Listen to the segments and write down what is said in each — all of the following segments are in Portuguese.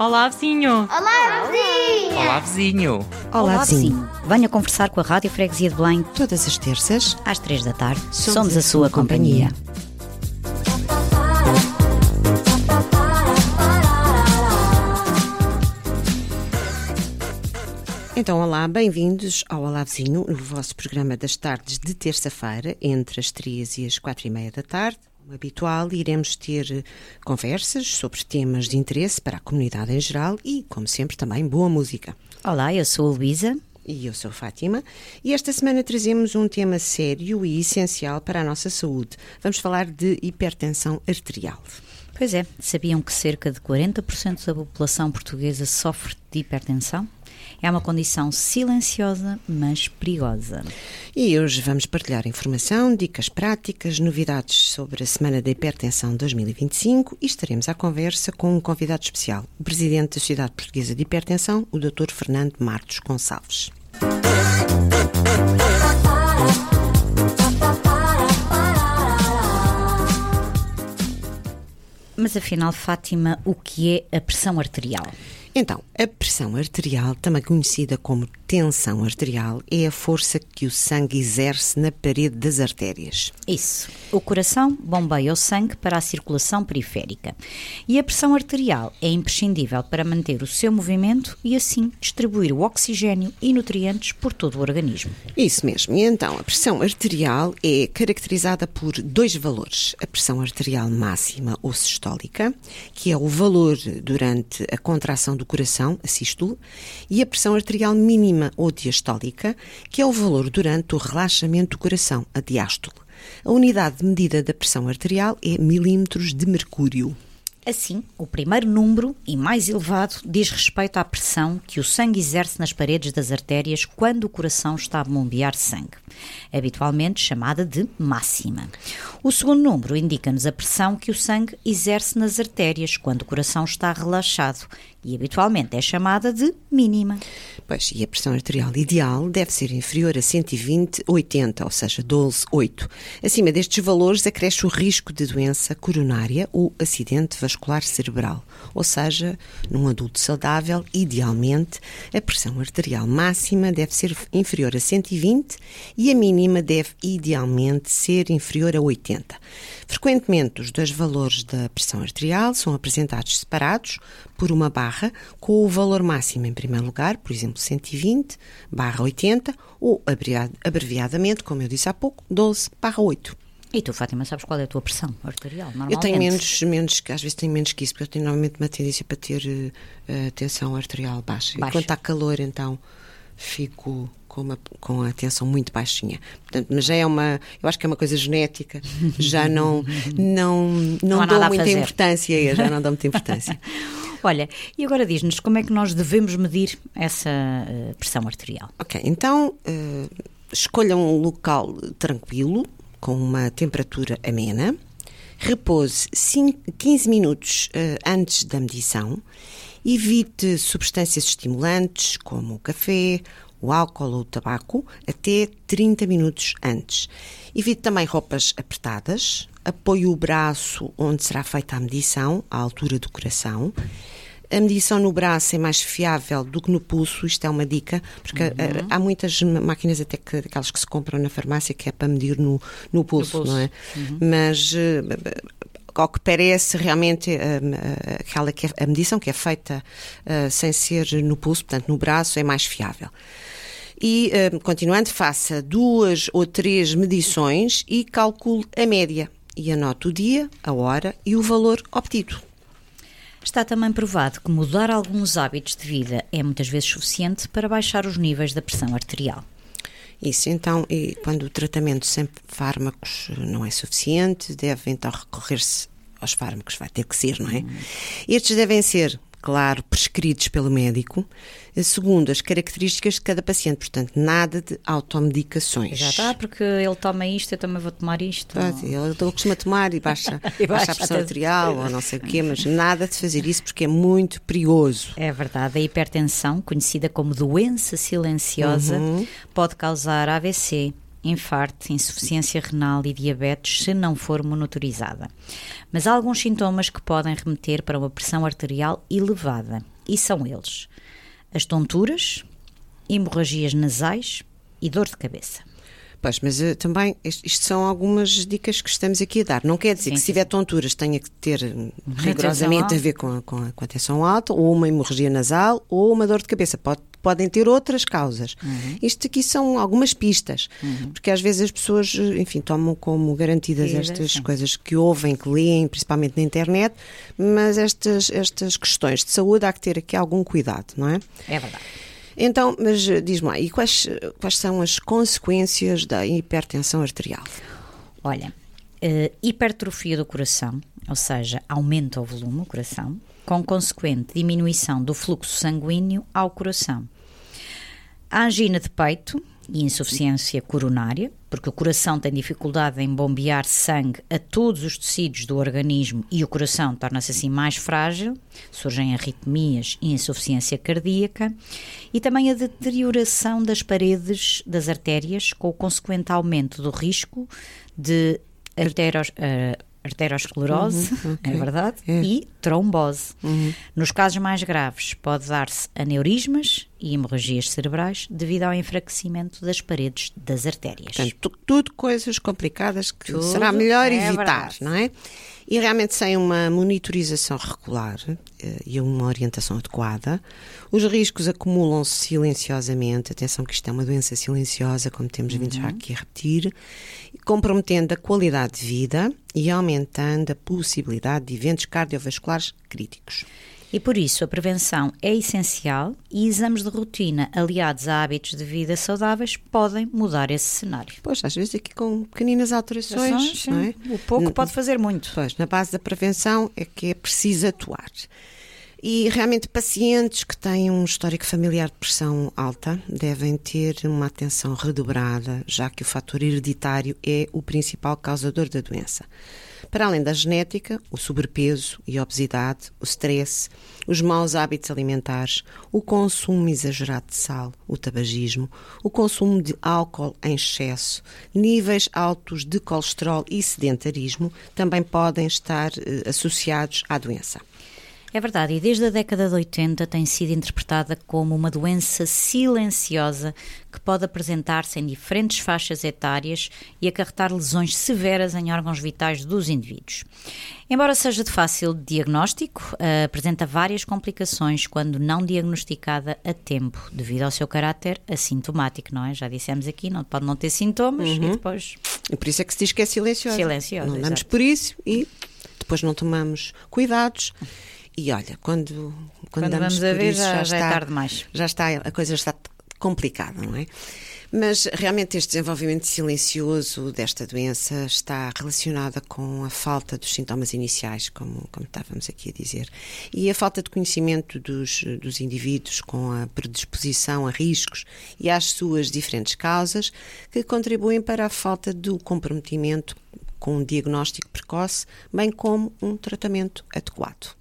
Olá, vizinho! Olá, vizinha! Olá, vizinho! Olá, vizinho. Venha conversar com a Rádio Freguesia de Belém todas as terças, às 3 da tarde. Somos a sua companhia. Então, olá, bem-vindos ao Olá Vizinho, no vosso programa das tardes de terça-feira, entre as 3 e as 4:30 da tarde. Como habitual, iremos ter conversas sobre temas de interesse para a comunidade em geral e, como sempre, também boa música. Olá, eu sou a Luísa. E eu sou a Fátima. E esta semana trazemos um tema sério e essencial para a nossa saúde. Vamos falar de hipertensão arterial. Pois é, sabiam que cerca de 40% da população portuguesa sofre de hipertensão? É uma condição silenciosa, mas perigosa. E hoje vamos partilhar informação, dicas práticas, novidades sobre a Semana da Hipertensão 2025 e estaremos à conversa com um convidado especial, o Presidente da Sociedade Portuguesa de Hipertensão, o Dr. Fernando Martos Gonçalves. Mas afinal, Fátima, o que é a pressão arterial? Então, a pressão arterial, também conhecida como tensão arterial, é a força que o sangue exerce na parede das artérias. Isso. O coração bombeia o sangue para a circulação periférica. E a pressão arterial é imprescindível para manter o seu movimento e, assim, distribuir o oxigênio e nutrientes por todo o organismo. Isso mesmo. E então, a pressão arterial é caracterizada por dois valores. A pressão arterial máxima ou sistólica, que é o valor durante a contração do coração, a sístole, e a pressão arterial mínima ou diastólica, que é o valor durante o relaxamento do coração, a diástole. A unidade de medida da pressão arterial é milímetros de mercúrio. Assim, o primeiro número e mais elevado diz respeito à pressão que o sangue exerce nas paredes das artérias quando o coração está a bombear sangue, habitualmente chamada de máxima. O segundo número indica-nos a pressão que o sangue exerce nas artérias quando o coração está relaxado e habitualmente é chamada de mínima. Pois, e a pressão arterial ideal deve ser inferior a 120/80, ou seja, 12/8. Acima destes valores acresce o risco de doença coronária ou acidente vascular cerebral. Ou seja, num adulto saudável, idealmente, a pressão arterial máxima deve ser inferior a 120 e a mínima deve, idealmente, ser inferior a 80. Frequentemente, os dois valores da pressão arterial são apresentados separados por uma barra com o valor máximo em primeiro lugar, por exemplo, 120/80 ou, abreviadamente, como eu disse há pouco, 12/8. E tu, Fátima, sabes qual é a tua pressão arterial, normalmente? Eu tenho menos, às vezes tenho menos que isso, porque eu tenho normalmente uma tendência para ter tensão arterial baixa. E quando está calor, então, fico com a tensão muito baixinha. Portanto, mas já é eu acho que é uma coisa genética, já não dou muita importância, já não dou muita importância. Olha, e agora diz-nos como é que nós devemos medir essa pressão arterial? Ok, então escolha um local tranquilo, com uma temperatura amena, repouse 15 minutos antes da medição, evite substâncias estimulantes como o café, o álcool ou o tabaco até 30 minutos antes. Evite também roupas apertadas, apoie o braço onde será feita a medição, à altura do coração. A medição no braço é mais fiável do que no pulso, isto é uma dica, porque há muitas máquinas, até aquelas que se compram na farmácia, que é para medir no pulso, não é? Mas, ao que parece, realmente, a medição que é feita sem ser no pulso, portanto no braço, é mais fiável. E, continuando, faça 2 ou 3 medições e calcule a média. E anote o dia, a hora e o valor obtido. Está também provado que mudar alguns hábitos de vida é muitas vezes suficiente para baixar os níveis da pressão arterial. Isso, então, e quando o tratamento sem fármacos não é suficiente, deve então recorrer-se aos fármacos, vai ter que ser, não é? Estes devem ser, claro, prescritos pelo médico, segundo as características de cada paciente, portanto, nada de automedicações. Já está, porque ele toma isto, eu também vou tomar isto. Ele costuma tomar e baixa a pressão arterial ou não sei o quê, mas nada de fazer isso porque é muito perigoso. É verdade, a hipertensão, conhecida como doença silenciosa, pode causar AVC, infarto, insuficiência renal e diabetes se não for monitorizada. Mas há alguns sintomas que podem remeter para uma pressão arterial elevada. e são eles: as tonturas, hemorragias nasais e dor de cabeça. Pois, mas também isto são algumas dicas que estamos aqui a dar. Não quer dizer que se tiver tonturas tenha que ter rigorosamente a ver com a tensão alta, ou uma hemorragia nasal, ou uma dor de cabeça. Podem ter outras causas. Isto aqui são algumas pistas, porque às vezes as pessoas, enfim, tomam como garantidas estas coisas que ouvem, que leem, principalmente na internet, mas estas questões de saúde há que ter aqui algum cuidado, não é? É verdade. Então, mas diz-me lá, e quais são as consequências da hipertensão arterial? Olha, hipertrofia do coração, ou seja, aumenta o volume do coração, com consequente diminuição do fluxo sanguíneo ao coração. A angina de peito e insuficiência coronária, porque o coração tem dificuldade em bombear sangue a todos os tecidos do organismo e o coração torna-se assim mais frágil, surgem arritmias e insuficiência cardíaca, e também a deterioração das paredes das artérias, com o consequente aumento do risco de arteriosclerose, é verdade, e trombose. Nos casos mais graves pode dar-se aneurismas e hemorragias cerebrais devido ao enfraquecimento das paredes das artérias. Portanto, tudo coisas complicadas que será melhor evitar, verdade. Não é? E realmente sem uma monitorização regular e uma orientação adequada, os riscos acumulam-se silenciosamente. Atenção que isto é uma doença silenciosa, como temos vindo já aqui a repetir, comprometendo a qualidade de vida e aumentando a possibilidade de eventos cardiovasculares críticos. E por isso a prevenção é essencial e exames de rotina aliados a hábitos de vida saudáveis podem mudar esse cenário. Pois, às vezes aqui com pequeninas alterações, não é? O pouco pode fazer muito. Pois, na base da prevenção é que é preciso atuar. E realmente pacientes que têm um histórico familiar de pressão alta devem ter uma atenção redobrada, já que o fator hereditário é o principal causador da doença. Para além da genética, o sobrepeso e a obesidade, o stress, os maus hábitos alimentares, o consumo exagerado de sal, o tabagismo, o consumo de álcool em excesso, níveis altos de colesterol e sedentarismo também podem estar associados à doença. É verdade, e desde a década de 80 tem sido interpretada como uma doença silenciosa que pode apresentar-se em diferentes faixas etárias e acarretar lesões severas em órgãos vitais dos indivíduos. Embora seja de fácil diagnóstico, apresenta várias complicações quando não diagnosticada a tempo, devido ao seu caráter assintomático, não é? Já dissemos aqui, pode não ter sintomas e depois... E por isso é que se diz que é silenciosa. Não damos por isso e depois não tomamos cuidados. E olha, quando vamos a ver, já é tarde demais. A coisa está complicada, não é? Mas realmente este desenvolvimento silencioso desta doença está relacionada com a falta dos sintomas iniciais, como estávamos aqui a dizer, e a falta de conhecimento dos indivíduos com a predisposição a riscos e às suas diferentes causas, que contribuem para a falta do comprometimento com um diagnóstico precoce, bem como um tratamento adequado.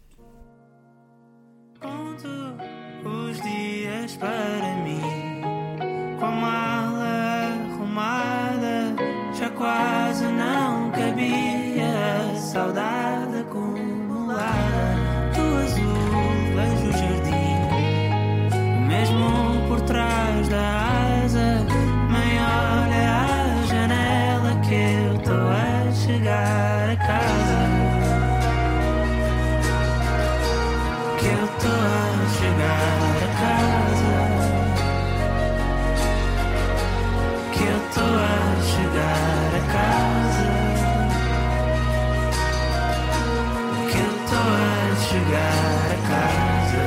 Conto os dias para mim, com a mala arrumada, já quase não cabia a saudade acumulada. Do azul vejo o jardim, mesmo por trás da asa. Mãe, olha a janela que eu estou a chegar a casa. Que eu tô a chegar a casa, que eu tô a chegar a casa, que eu tô a chegar a casa.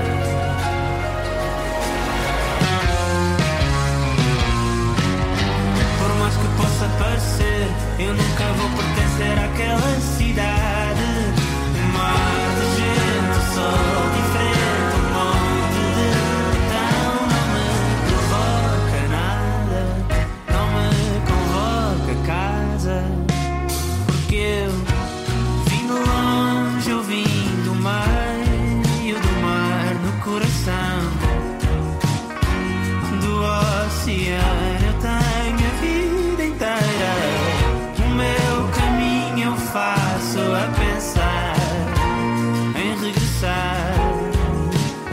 Por mais que possa parecer, eu nunca vou pertencer àquela cidade. Mar de gente, sol diferente, um monte de botão. Não me provoca nada, não me convoca a casa. Porque eu vim de longe, eu vim do meio do mar no coração do oceano. Eu tenho a vida inteira, o meu caminho eu faço a pensar em regressar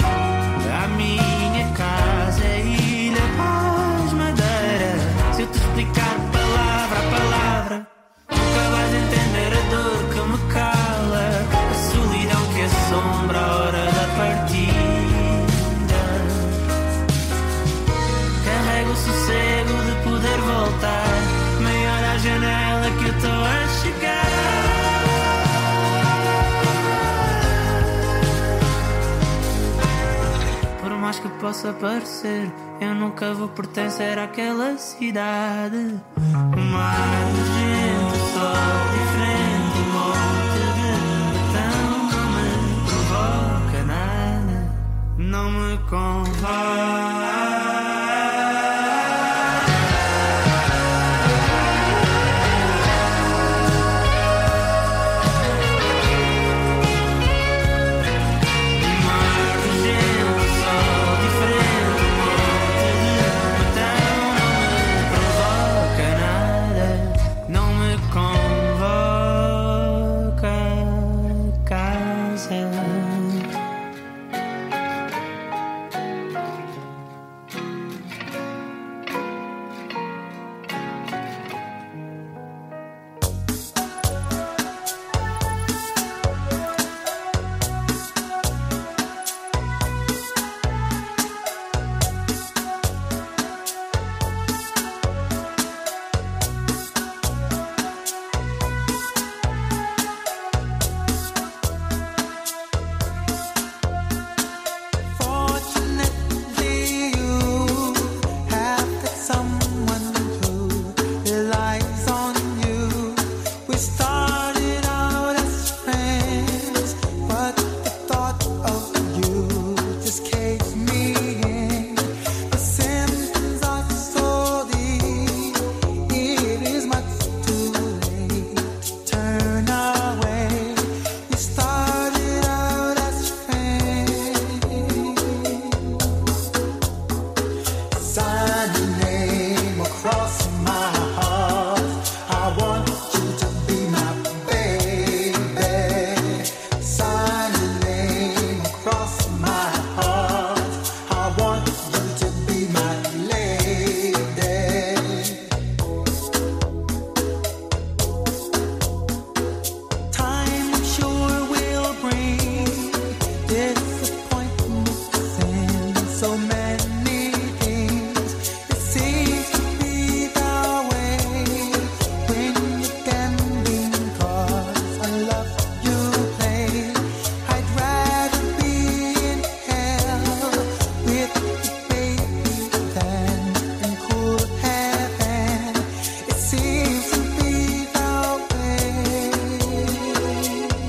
mais que possa parecer, eu nunca vou pertencer àquela cidade. O mar de gente, o sol diferente, um monte de botão não me provoca nada, não me convém.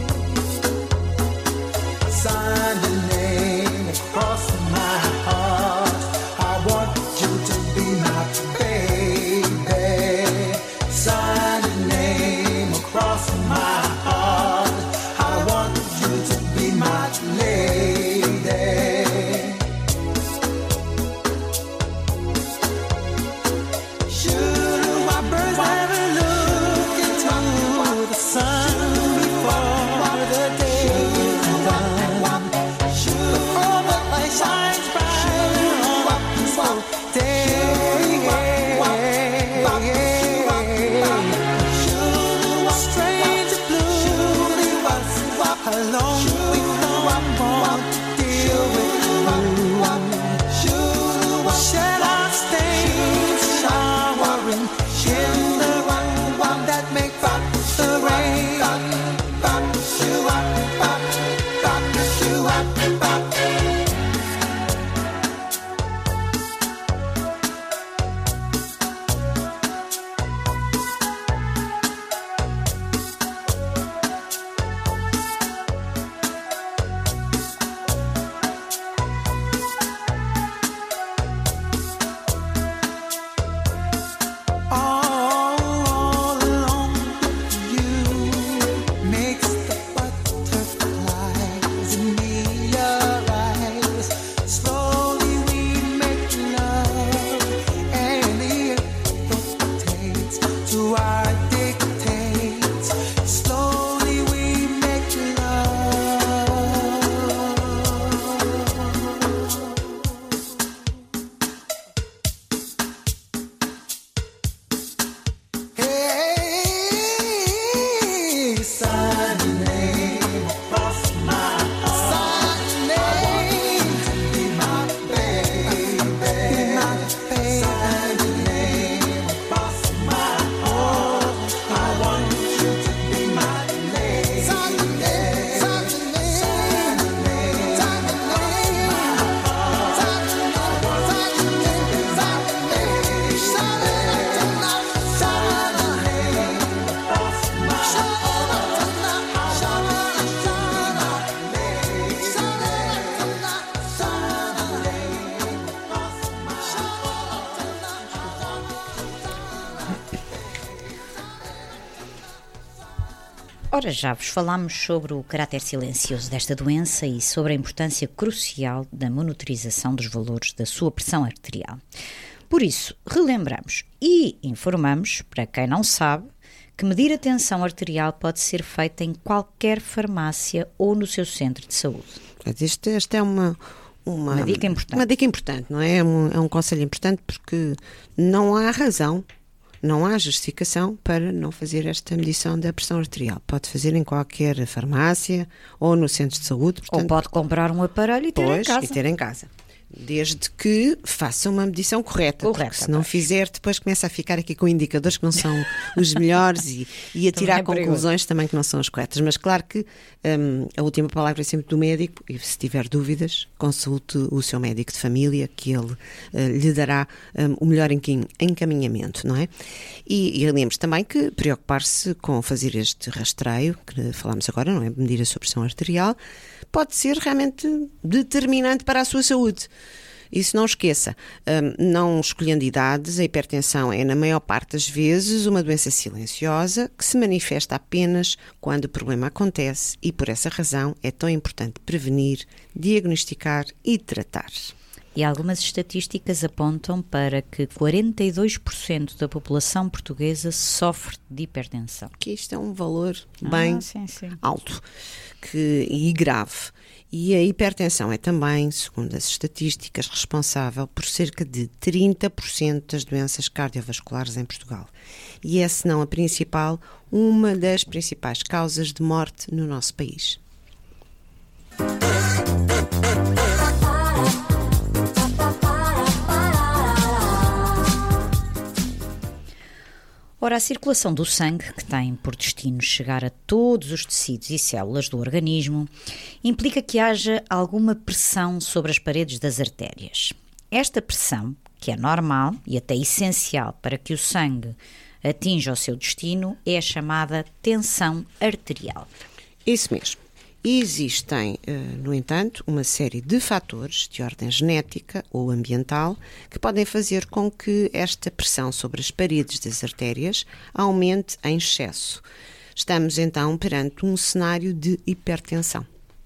Sign the name across my heart. Ora, já vos falámos sobre o caráter silencioso desta doença e sobre a importância crucial da monitorização dos valores da sua pressão arterial. Por isso, relembramos e informamos, para quem não sabe, que medir a tensão arterial pode ser feita em qualquer farmácia ou no seu centro de saúde. Esta é uma dica importante. Uma dica importante, não é? É um conselho importante porque não há razão, não há justificação para não fazer esta medição da pressão arterial. Pode fazer em qualquer farmácia ou no centro de saúde. Portanto, ou pode comprar um aparelho e ter em casa. E ter em casa. Desde que faça uma medição correta. Porque se não fizer, depois começa a ficar aqui com indicadores que não são os melhores e a tirar conclusões também que não são as corretas. Mas claro que a última palavra é sempre do médico e se tiver dúvidas, consulte o seu médico de família, que ele lhe dará o melhor encaminhamento, não é? E lembre-se também que preocupar-se com fazer este rastreio, que falámos agora, não é? Medir a sua pressão arterial, pode ser realmente determinante para a sua saúde. Isso não esqueça. Não escolhendo idades, a hipertensão é, na maior parte das vezes, uma doença silenciosa que se manifesta apenas quando o problema acontece e, por essa razão, é tão importante prevenir, diagnosticar e tratar. E algumas estatísticas apontam para que 42% da população portuguesa sofre de hipertensão. Que isto é um valor bem sim. alto e grave. E a hipertensão é também, segundo as estatísticas, responsável por cerca de 30% das doenças cardiovasculares em Portugal. E é, se não a principal, uma das principais causas de morte no nosso país. Ora, a circulação do sangue, que tem por destino chegar a todos os tecidos e células do organismo, implica que haja alguma pressão sobre as paredes das artérias. Esta pressão, que é normal e até essencial para que o sangue atinja o seu destino, é a chamada tensão arterial. Isso mesmo. Existem, no entanto, uma série de fatores de ordem genética ou ambiental que podem fazer com que esta pressão sobre as paredes das artérias aumente em excesso. Estamos, então, perante um cenário de hipertensão.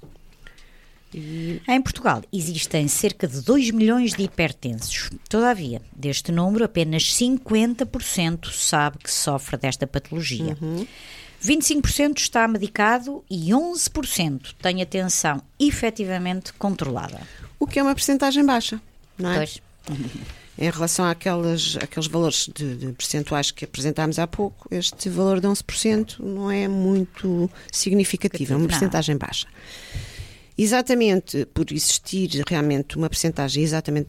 Em Portugal existem cerca de 2 milhões de hipertensos. Todavia, deste número, apenas 50% sabe que sofre desta patologia. 25% está medicado e 11% tem a tensão efetivamente controlada. O que é uma percentagem baixa, não é? Pois. Em relação àqueles valores de percentuais que apresentámos há pouco, este valor de 11% não é muito significativo, é uma percentagem baixa. Exatamente por existir realmente uma percentagem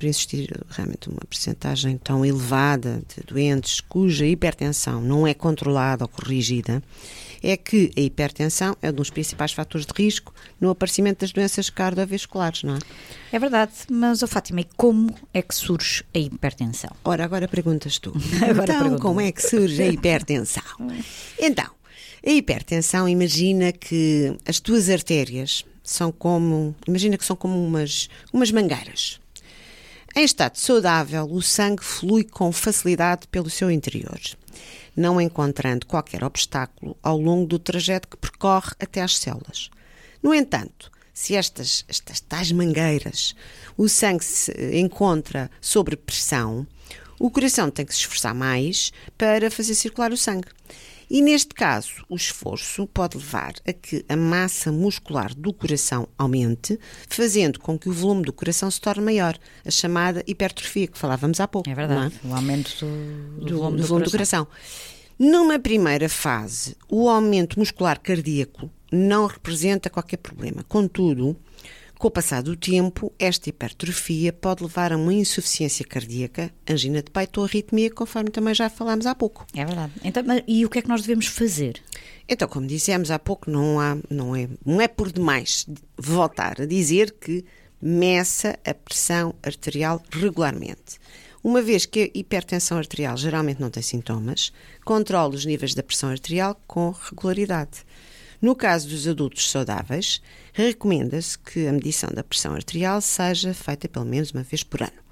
tão elevada de doentes cuja hipertensão não é controlada ou corrigida, é que a hipertensão é um dos principais fatores de risco no aparecimento das doenças cardiovasculares, não é? É verdade, mas, Fátima, e como é que surge a hipertensão? Ora, agora perguntas tu. Pergunto. Como é que surge a hipertensão? Então, a hipertensão, imagina que as tuas artérias são como umas mangueiras. Em estado saudável, o sangue flui com facilidade pelo seu interior, não encontrando qualquer obstáculo ao longo do trajeto que percorre até às células. No entanto, se estas tais mangueiras, o sangue se encontra sob pressão, o coração tem que se esforçar mais para fazer circular o sangue. E neste caso, o esforço pode levar a que a massa muscular do coração aumente, fazendo com que o volume do coração se torne maior, a chamada hipertrofia, que falávamos há pouco. É verdade, não é? O aumento do volume do coração. Numa primeira fase, o aumento muscular cardíaco não representa qualquer problema. Contudo, com o passar do tempo, esta hipertrofia pode levar a uma insuficiência cardíaca, angina de peito ou arritmia, conforme também já falámos há pouco. É verdade. Então, e o que é que nós devemos fazer? Então, como dissemos há pouco, não é por demais voltar a dizer que meça a pressão arterial regularmente. Uma vez que a hipertensão arterial geralmente não tem sintomas, controle os níveis da pressão arterial com regularidade. No caso dos adultos saudáveis, recomenda-se que a medição da pressão arterial seja feita pelo menos uma vez por ano.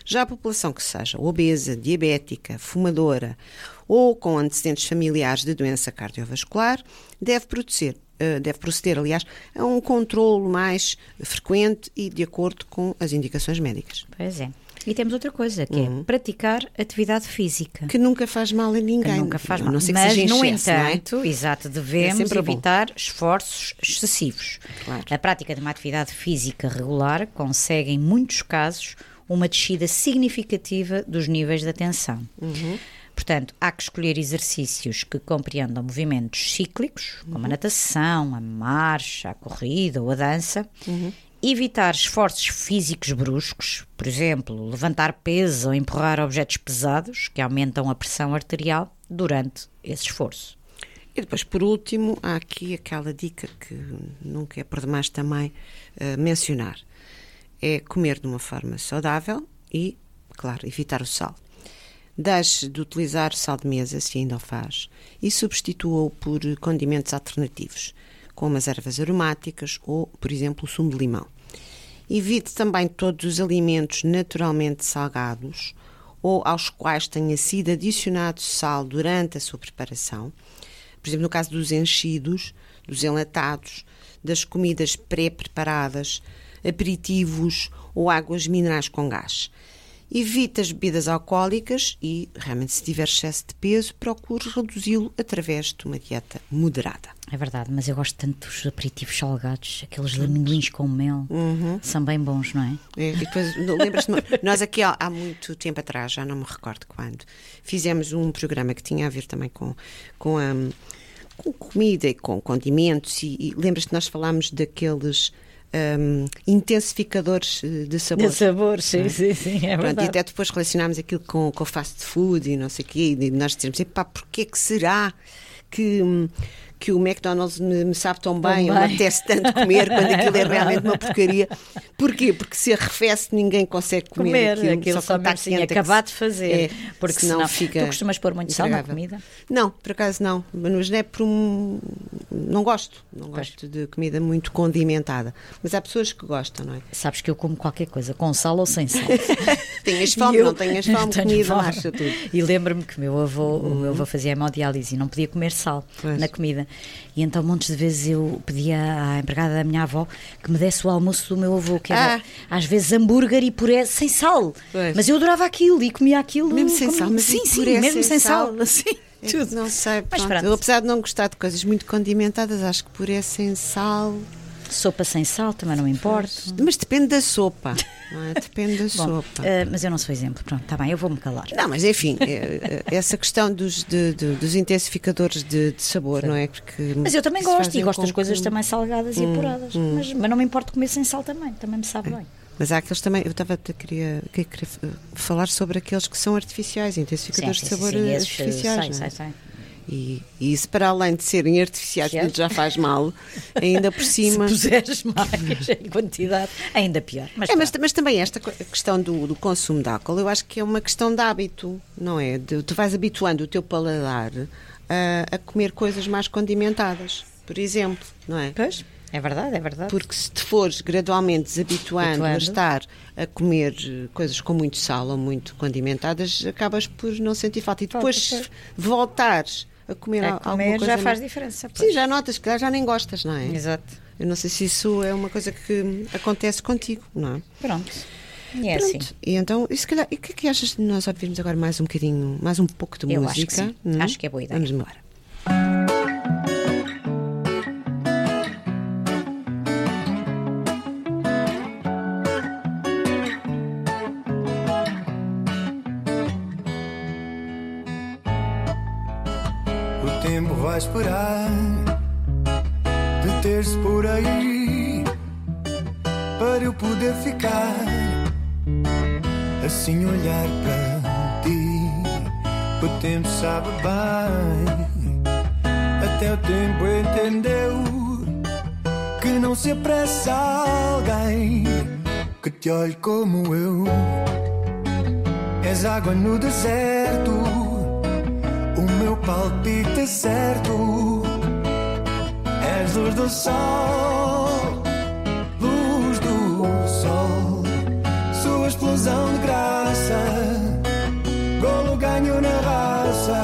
Já a população que seja obesa, diabética, fumadora ou com antecedentes familiares de doença cardiovascular deve proceder, aliás, a um controlo mais frequente e de acordo com as indicações médicas. Pois é. E temos outra coisa, que é praticar atividade física. Que nunca faz mal a ninguém. Que nunca faz mal. Não sei que mas, seja no excesso, entanto, não é? exato, devemos sempre bom. evitar esforços excessivos. Claro. A prática de uma atividade física regular consegue, em muitos casos, uma descida significativa dos níveis de tensão. Portanto, há que escolher exercícios que compreendam movimentos cíclicos, como a natação, a marcha, a corrida ou a dança. Evitar esforços físicos bruscos, por exemplo, levantar peso ou empurrar objetos pesados, que aumentam a pressão arterial durante esse esforço. E depois, por último, há aqui aquela dica que nunca é por demais também mencionar. É comer de uma forma saudável e, claro, evitar o sal. Deixe de utilizar sal de mesa, se ainda o faz, e substitua-o por condimentos alternativos, como as ervas aromáticas ou, por exemplo, o sumo de limão. Evite também todos os alimentos naturalmente salgados ou aos quais tenha sido adicionado sal durante a sua preparação. Por exemplo, no caso dos enchidos, dos enlatados, das comidas pré-preparadas, aperitivos ou águas minerais com gás. Evite as bebidas alcoólicas e, realmente, se tiver excesso de peso, procure reduzi-lo através de uma dieta moderada. É verdade, mas eu gosto tanto dos aperitivos salgados, aqueles de amendoins com mel, são bem bons, não é? E depois, lembras-te, nós aqui há muito tempo atrás, já não me recordo quando, fizemos um programa que tinha a ver também com comida e com condimentos e lembras-te, nós falámos daqueles intensificadores de sabor. De sabor, sim, é Pronto, verdade. e até depois relacionámos aquilo com o fast food e não sei o quê, e nós dizemos, porquê que será que o McDonald's me sabe tão bem, eu me apetece tanto comer quando aquilo é realmente uma porcaria. Porquê? Porque se arrefece ninguém consegue comer aquilo só mesmo assim, acabar de fazer, porque senão fica. Tu costumas pôr muito sal na comida? Não, por acaso não, mas não é por não gosto de comida muito condimentada, mas há pessoas que gostam, não é? Sabes que eu como qualquer coisa, com sal ou sem sal. Tenhas fome, não tenhas fome, comida, marcha tudo. E lembro-me que o meu avô fazia hemodiálise e não podia comer sal na comida. E então montes de vezes eu pedia à empregada da minha avó que me desse o almoço do meu avô, que era às vezes hambúrguer e puré sem sal. Mas eu adorava aquilo e comia aquilo. Mesmo sem sal? Mas sim, puré mesmo sem sal. Sim, tudo. Não sei, eu, apesar de não gostar de coisas muito condimentadas, acho que puré sem sal... Sopa sem sal também não me importa. Mas depende da sopa, não é? Depende da sopa. Mas eu não sou exemplo, pronto, está bem, eu vou-me calar. Não, mas enfim, essa questão dos intensificadores de sabor, não é? Porque mas eu também gosto e gosto das coisas também salgadas e apuradas. Mas não me importa comer sem sal também me sabe bem. Mas há aqueles também, eu queria falar sobre aqueles que são artificiais, intensificadores de sabor artificiais. Sei. E isso, para além de serem artificiais, que já faz mal, ainda por cima... Se puseres mais em quantidade, ainda pior. Mas também esta questão do consumo de álcool, eu acho que é uma questão de hábito, não é? Tu vais habituando o teu paladar a comer coisas mais condimentadas, por exemplo, não é? Pois, é verdade. Porque se te fores gradualmente desabituando a estar a comer coisas com muito sal ou muito condimentadas, acabas por não sentir falta. E depois, se voltares a comer alguma coisa... já faz diferença. Pois. Sim, já notas que já nem gostas, não é? Exato. Eu não sei se isso é uma coisa que acontece contigo, não é? Pronto. E é assim. E então, e se calhar, e o que é que achas de nós ouvirmos agora mais um pouco de música? Acho que sim. Acho que é boa ideia. Vamos embora. O tempo vai esperar de ter-se por aí para eu poder ficar assim olhar para ti. O tempo sabe bem, até o tempo entendeu que não se apressa alguém que te olhe como eu. És água no deserto, o meu palpite é certo. És luz do sol, sua explosão de graça, golo ganho na raça,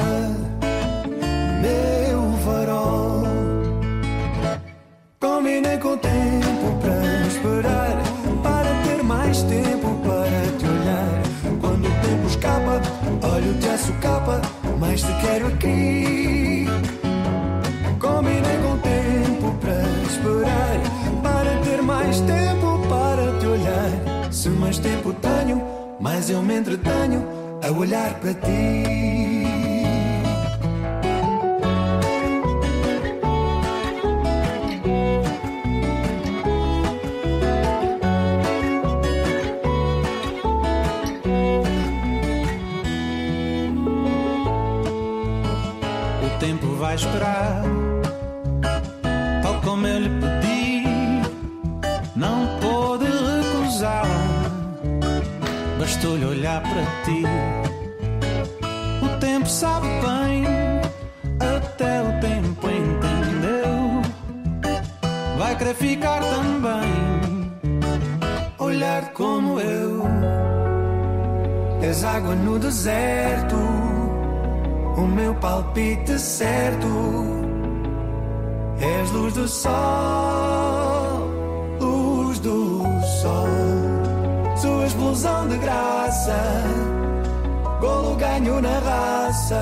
meu farol. Combinei com o tempo para esperar, para ter mais tempo para te olhar. Quando o tempo escapa, olho-te a socapa, mais te quero aqui. Combinei com o tempo para esperar, para ter mais tempo para te olhar. Se mais tempo tenho, mais eu me entretenho a olhar para ti. O tempo vai esperar, tal como eu lhe pedi, não pôde recusar. Bastou-lhe olhar para ti. O tempo sabe bem, até o tempo entendeu. Vai querer ficar também, olhar como eu. És água no deserto, o meu palpite certo. És luz do sol, luz do sol. Sua explosão de graça, golo ganho na raça,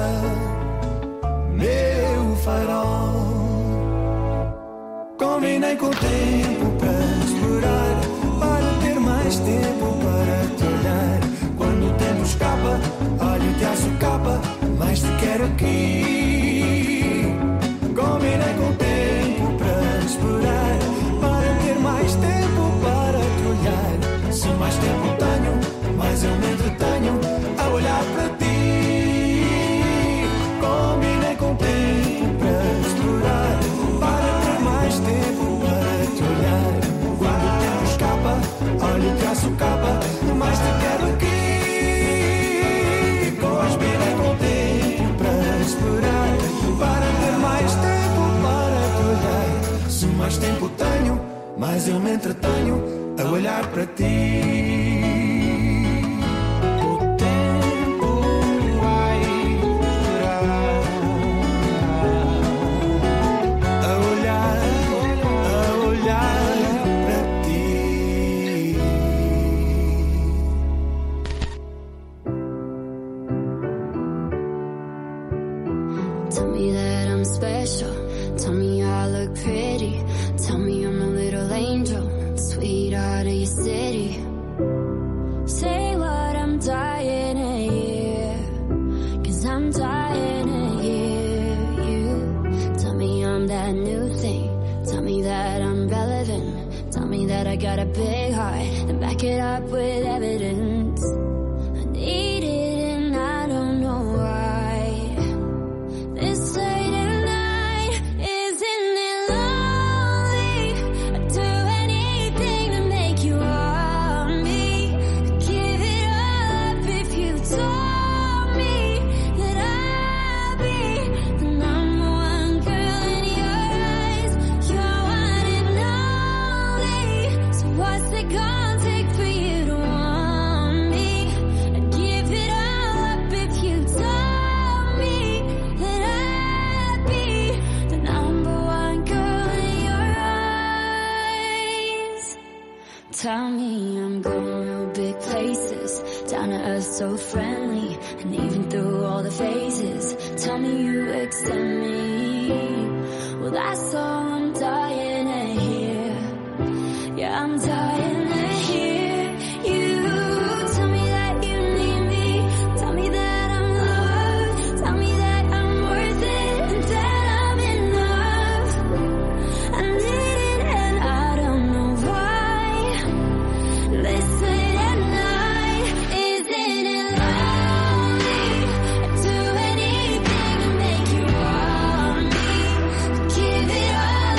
meu farol. Combinei com o tempo para esperar, para ter mais tempo para te olhar. Quando o tempo escapa, olho-te a socapa, mais te quero aqui. Combinei com o tempo para esperar, para ter mais tempo para te olhar. Se mais tempo tenho, mais eu me entretenho a olhar para ti. Combinei com o tempo para explorar, para ter mais tempo para te olhar. Quando o tempo escapa, olho-te a socapa, mais te quero aqui. Combinei com o tempo para explorar, para ter mais tempo para te olhar. Se mais tempo tenho, mais eu me entretenho a olhar para ti. O tempo vai durar, a olhar para ti. Tell me that I'm special, tell me I look pretty, tell me I'm a little angel, sweetheart of your city. Say what I'm dying to hear, 'cause I'm dying to hear you. Tell me I'm that new thing, tell me that I'm relevant, tell me that I got a big heart, and back it up with evidence. I need it and I don't know why. This late at night, isn't it lonely? I'd do anything to make you want me. I'd give it all up if you told me that I'd be the number one girl in your eyes. You're one and only. So what's it gonna take for you to want me? I'd give it all up if you told me that I'd be the number one girl in your eyes. Tell me I'm going real big places, down to earth so friendly, and even through all the phases, tell me you accept me. Well, that's all I'm dying to hear. Yeah, I'm dying to hear you. Tell me that you need me, tell me that I'm loved, tell me that I'm worth it, and that I'm enough. I need it and I don't know why. This late at night, isn't it lonely? I'd do anything to make you want me. Give it all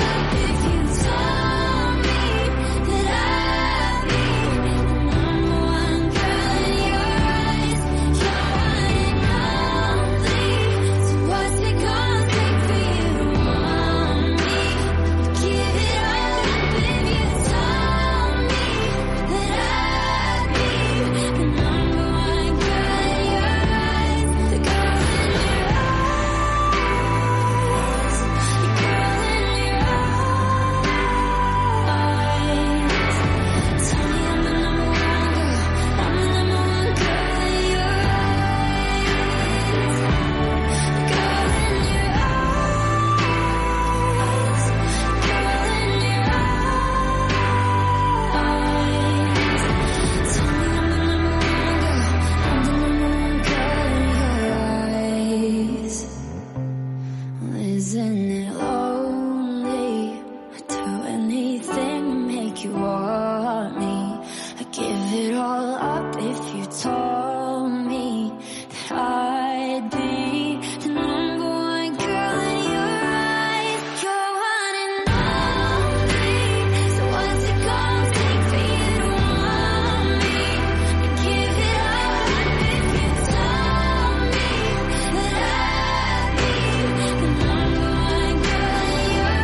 told me that I'd be the number one girl in your eyes. You're one and only. So what's it gonna take for you to want me? To give it up if you told me that I'd be the number one girl in your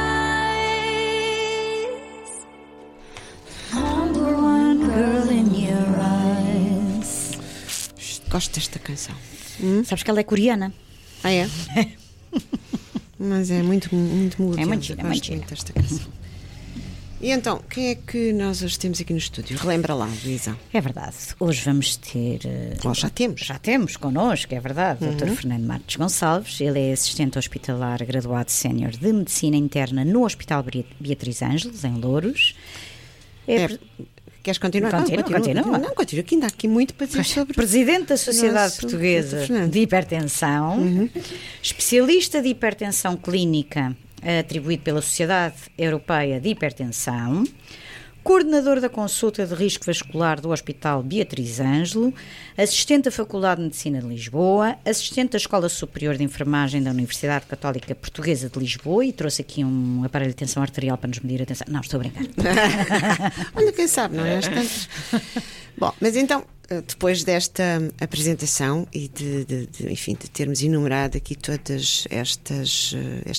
eyes. Number one girl in your eyes. Gosto desta canção. Sabes que ela é coreana? Ah, é? Mas é muito melodiosa. É muito gira, Gosto muito desta canção. E então, quem é que nós hoje temos aqui no estúdio? Relembra lá, Luísa. É verdade. Hoje vamos ter... Nós já temos. Já temos connosco, é verdade, o Dr. Fernando Marques Gonçalves. Ele é assistente hospitalar graduado sénior de Medicina Interna no Hospital Beatriz Ângeles, em Louros. Queres continuar? Continua. Não, continua, que ainda há aqui muito para dizer sobre... Presidente da Sociedade Nosso Portuguesa Dr. Fernando. de Hipertensão, especialista de hipertensão clínica, atribuído pela Sociedade Europeia de Hipertensão, coordenador da consulta de risco vascular do Hospital Beatriz Ângelo, assistente da Faculdade de Medicina de Lisboa, assistente da Escola Superior de Enfermagem da Universidade Católica Portuguesa de Lisboa, e trouxe aqui um aparelho de tensão arterial para nos medir a tensão. Não, estou a brincar. Olha, quem sabe, não é? Às tantas. Bom, mas então, depois desta apresentação e enfim, de termos enumerado aqui todas estas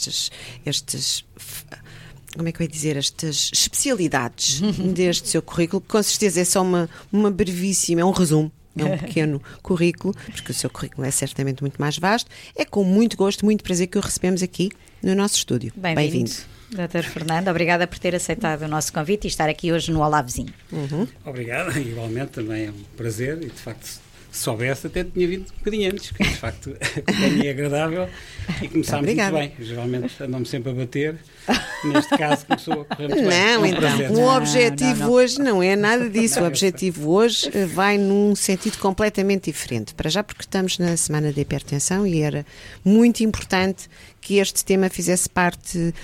como é que eu ia dizer, estas especialidades deste seu currículo, que com certeza é só uma brevíssima, é um resumo, é um pequeno currículo, porque o seu currículo é certamente muito mais vasto. É com muito gosto, muito prazer que o recebemos aqui no nosso estúdio. Bem-vindo. Dr. Fernando, obrigada por ter aceitado o nosso convite e estar aqui hoje no Olá Vizinho. Obrigado, igualmente, também é um prazer e de facto, se soubesse até tinha vindo um bocadinho antes, porque de facto a companhia é agradável e começámos muito bem. Geralmente andamos sempre a bater, neste caso começou a correr muito bem. Não, então, o objetivo hoje não é nada disso. O objetivo hoje vai num sentido completamente diferente. Para já porque estamos na Semana da Hipertensão e era muito importante que este tema fizesse parte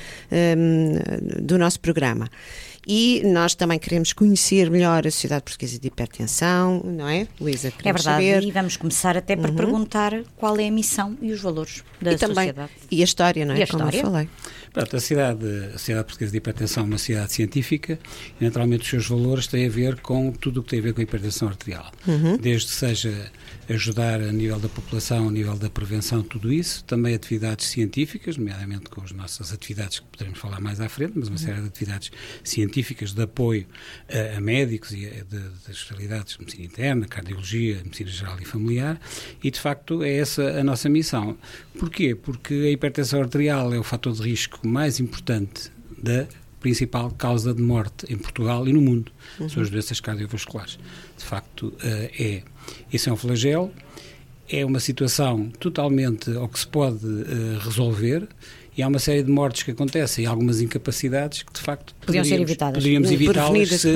do nosso programa. E nós também queremos conhecer melhor a Sociedade Portuguesa de Hipertensão, não é, Luísa? É verdade, saber. E vamos começar até por perguntar qual é a missão e os valores da sociedade. E a história, não é? E a Como história? eu falei. Pronto, a Sociedade Portuguesa de Hipertensão é uma sociedade científica e naturalmente os seus valores têm a ver com tudo o que tem a ver com a hipertensão arterial. Desde que seja ajudar a nível da população, a nível da prevenção, tudo isso, também atividades científicas, nomeadamente com as nossas atividades que poderemos falar mais à frente, mas uma série de atividades científicas de apoio a médicos e das especialidades de medicina interna, cardiologia, medicina geral e familiar, e de facto é essa a nossa missão. Porquê? Porque a hipertensão arterial é o fator de risco mais importante da principal causa de morte em Portugal e no mundo. São as doenças cardiovasculares. De facto, esse é um flagelo, é uma situação totalmente ao que se pode resolver, e há uma série de mortes que acontecem e algumas incapacidades que de facto Podiam ser evitadas. Poderíamos evitá-las se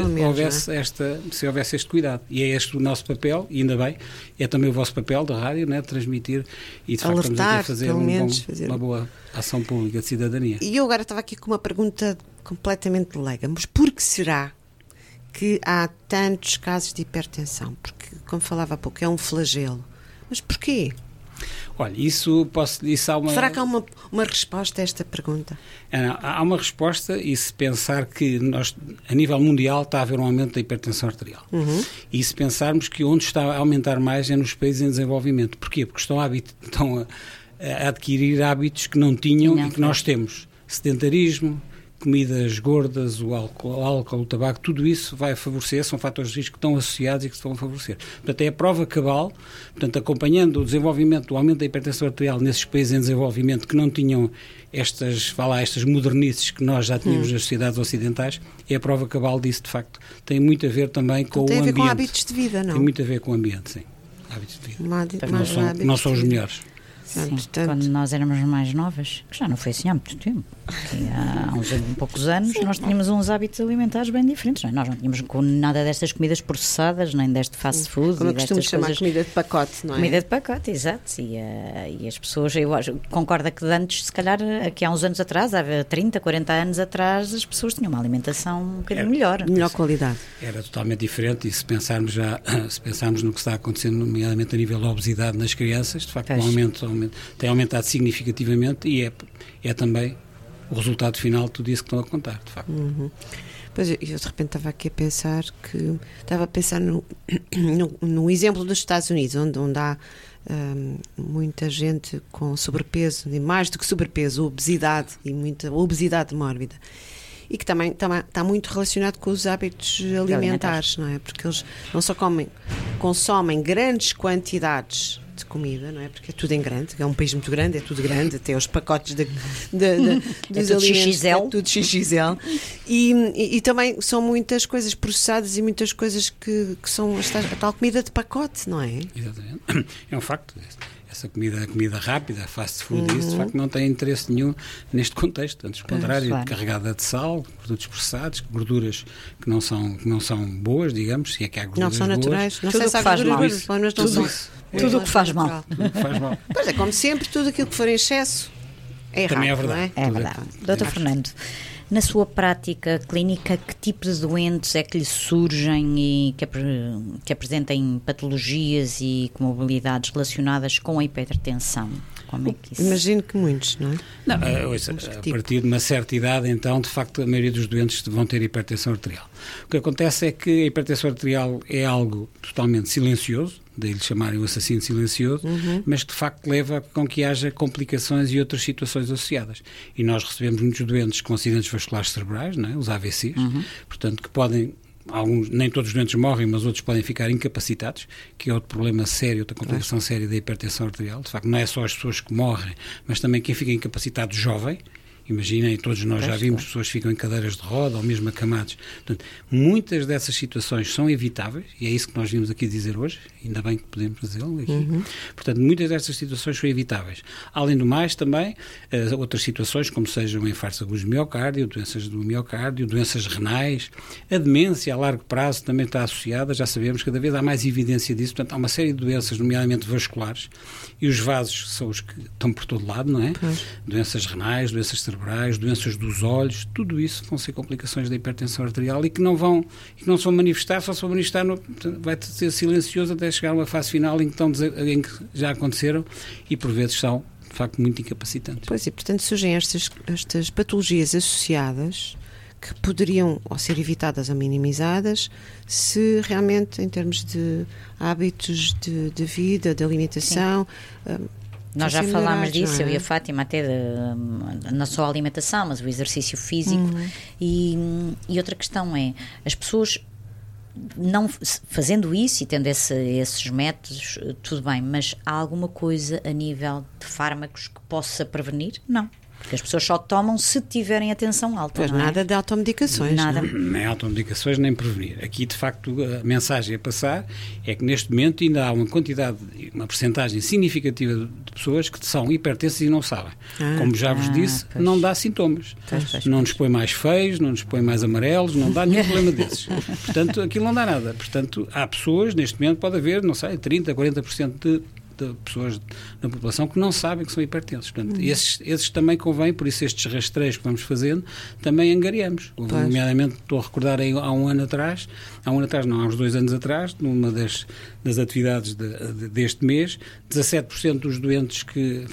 se houvesse este cuidado. E é este o nosso papel, e ainda bem, é também o vosso papel da rádio, né, transmitir e de facto estamos aqui a fazer uma boa ação pública de cidadania. E eu agora estava aqui com uma pergunta completamente leiga, mas por que será que há tantos casos de hipertensão? Porque, como falava há pouco, é um flagelo. Mas porquê? Olha, há uma... Será que há uma resposta a esta pergunta? Há uma resposta, e se pensar que nós, a nível mundial, está a haver um aumento da hipertensão arterial. E se pensarmos que onde está a aumentar mais é nos países em desenvolvimento. Porquê? Porque estão a adquirir hábitos que não tinham e que nós temos. Sedentarismo, comidas gordas, o álcool, o tabaco, tudo isso vai favorecer, são fatores de risco que estão associados e que se vão favorecer. Portanto, é a prova cabal, portanto, acompanhando o desenvolvimento, o aumento da hipertensão arterial nesses países em desenvolvimento que não tinham estas modernices que nós já tínhamos nas sociedades ocidentais, é a prova cabal disso, de facto. Tem muito a ver também com o ambiente. Tem a ver com hábitos de vida, não? Tem muito a ver com o ambiente, sim. Hábitos de vida. Não são os melhores. Sim, Portanto, quando nós éramos mais novas, que já não foi assim há muito tempo, que há uns poucos anos, nós tínhamos uns hábitos alimentares bem diferentes. Não é? Nós não tínhamos com nada destas comidas processadas, nem deste fast food. como eu e costumo destas chamar coisas. comida de pacote, não é? Comida de pacote, exato. E as pessoas, eu concordo que antes, se calhar, aqui há uns anos atrás, há 30, 40 anos atrás, as pessoas tinham uma alimentação um bocadinho melhor. Melhor qualidade. Era totalmente diferente, e se pensarmos no que está acontecendo, nomeadamente a nível da obesidade nas crianças, de facto tem aumentado significativamente, e é também o resultado final de tudo isso que estão a contar, de facto. Pois eu de repente estava aqui a pensar no exemplo dos Estados Unidos, onde há muita gente com sobrepeso, e mais do que sobrepeso, obesidade, e muita obesidade mórbida. E que também está muito relacionado com os hábitos alimentares, não é? Porque eles não só consomem grandes quantidades de comida, não é? Porque é tudo em grande, é um país muito grande, é tudo grande, até os pacotes dos tudo alimentos, XXL. é tudo XXL. E também são muitas coisas processadas e muitas coisas que são a tal comida de pacote, não é? Exatamente. É um facto. Essa comida rápida, fast food, isso de facto não tem interesse nenhum neste contexto. Antes, pelo contrário, claro. Carregada de sal, produtos processados, gorduras que não são boas, digamos, se é que há gorduras Não são boas. naturais. Não Tudo sei o se há que faz mal. gorduras, mas não Tudo são. isso. Tudo o que faz mal. Natural. Tudo que faz mal. Pois é, como sempre, tudo aquilo que for em excesso é errado, Também é não verdade. é? É verdade. Doutor Fernando, na sua prática clínica, que tipo de doentes é que lhe surgem e que apresentem patologias e comorbilidades relacionadas com a hipertensão? Como é que isso... Imagino que muitos, não é? Não, ouça, a partir de uma certa idade, então, de facto, a maioria dos doentes vão ter hipertensão arterial. O que acontece é que a hipertensão arterial é algo totalmente silencioso, daí lhe chamarem o assassino silencioso, mas que de facto leva com que haja complicações e outras situações associadas. E nós recebemos muitos doentes com acidentes vasculares cerebrais, não é? Os AVCs, portanto, que podem... nem todos os doentes morrem, mas outros podem ficar incapacitados, que é outro problema sério, outra complicação séria da hipertensão arterial. De facto, não é só as pessoas que morrem, mas também quem fica incapacitado jovem. Imaginem, todos nós já vimos pessoas que ficam em cadeiras de roda ou mesmo acamados. Portanto, muitas dessas situações são evitáveis, e é isso que nós vimos aqui dizer hoje, ainda bem que podemos fazê-lo aqui. Portanto, muitas destas situações são evitáveis. Além do mais, também, outras situações, como sejam infartos agudos do miocárdio, doenças do miocárdio, doenças renais, a demência a largo prazo também está associada, já sabemos, cada vez há mais evidência disso. Portanto, há uma série de doenças, nomeadamente vasculares, e os vasos são os que estão por todo lado, não é? Doenças renais, doenças cerebrais, doenças dos olhos, tudo isso vão ser complicações da hipertensão arterial e que não se vão manifestar, só se vão manifestar, vai ser silencioso até chegar a uma fase final em que já aconteceram e por vezes são, de facto, muito incapacitantes. Pois, e portanto surgem estas patologias associadas que poderiam ou ser evitadas ou minimizadas se realmente, em termos de hábitos de vida, de alimentação... Nós já falámos disso, eu e a é? Fátima, até não só a alimentação, mas o exercício físico. E outra questão é, as pessoas não fazendo isso e tendo esses métodos, tudo bem, mas há alguma coisa a nível de fármacos que possa prevenir? Não. Porque as pessoas só tomam se tiverem a tensão alta. Pois, não é? nada de automedicações. Nada. Nem automedicações, nem prevenir. Aqui, de facto, a mensagem a passar é que neste momento ainda há uma percentagem significativa de pessoas que são hipertensas e não sabem. Como já vos disse, pois. não dá sintomas. Pois. Não nos põe mais feios, não nos põe mais amarelos, não dá nenhum problema desses. Portanto, aquilo não dá nada. Portanto, há pessoas, neste momento pode haver, não sei, 30%, 40% de pessoas na população que não sabem que são hipertensos. Portanto, esses também convém, por isso estes rastreios que vamos fazendo, também angariamos. Nomeadamente, estou a recordar aí, há uns 2 anos atrás, numa das atividades deste mês, 17% dos doentes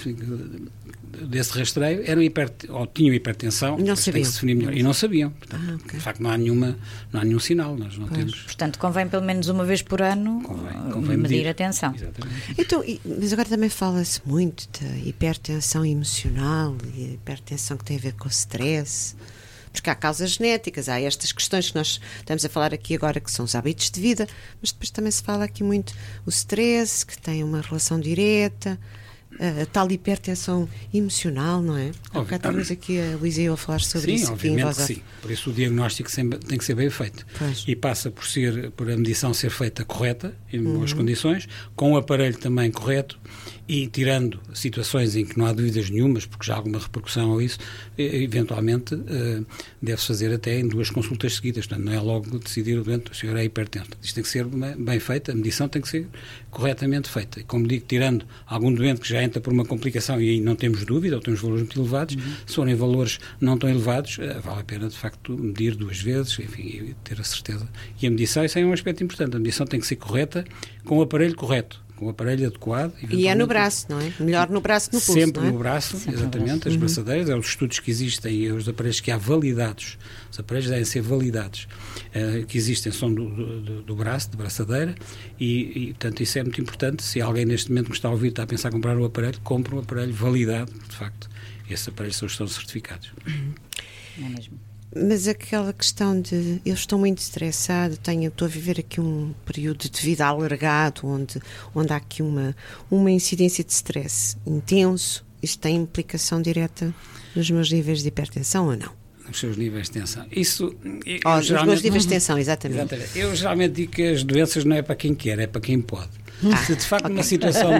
desse rastreio ou tinham hipertensão, não sabiam. Tem que se definir melhor, e não sabiam. Portanto, de facto, não há nenhum sinal. Nós não temos. Portanto, convém pelo menos uma vez por ano convém medir a tensão. Exatamente. Então, mas agora também fala-se muito de hipertensão emocional e hipertensão que tem a ver com o stress, porque há causas genéticas, há estas questões que nós estamos a falar aqui agora, que são os hábitos de vida, mas depois também se fala aqui muito o stress, que tem uma relação direta, a tal hipertensão emocional, não é? Cá estamos aqui a Luísa e eu a falar sobre isso. Sim, obviamente que sim. Por isso o diagnóstico tem que ser bem feito. Pois. E passa por a medição ser feita correta, em boas condições, com o aparelho também correto E tirando situações em que não há dúvidas nenhumas, porque já há alguma repercussão a isso, eventualmente deve-se fazer até em 2 consultas seguidas. Portanto, não é logo decidir o doente, o senhor é hipertenso. Isto tem que ser bem feito, a medição tem que ser corretamente feita. E como digo, tirando algum doente que já entra por uma complicação e aí não temos dúvida, ou temos valores muito elevados, se forem valores não tão elevados, vale a pena, de facto, medir 2 vezes, enfim, e ter a certeza. E a medição, isso é um aspecto importante. A medição tem que ser correta, com o aparelho correto, com o aparelho adequado. E é no braço, não é? Melhor no braço que no pulso, sempre não é? no braço, exatamente, as braçadeiras, os estudos que existem, os aparelhos que há validados, os aparelhos devem ser validados, que existem são do braço, de braçadeira, e, portanto, isso é muito importante. Se alguém neste momento que está a ouvir está a pensar em comprar um aparelho, compre um aparelho validado, de facto, esses aparelhos estão certificados. Não é mesmo? Mas aquela questão de eu estou muito estressado, estou a viver aqui um período de vida alargado, onde há aqui uma incidência de stress intenso, isto tem implicação direta nos meus níveis de hipertensão ou não? Nos seus níveis de tensão. Isso, Nos meus níveis de tensão, exatamente. Eu geralmente digo que as doenças não é para quem quer, é para quem pode. Se de facto uma situação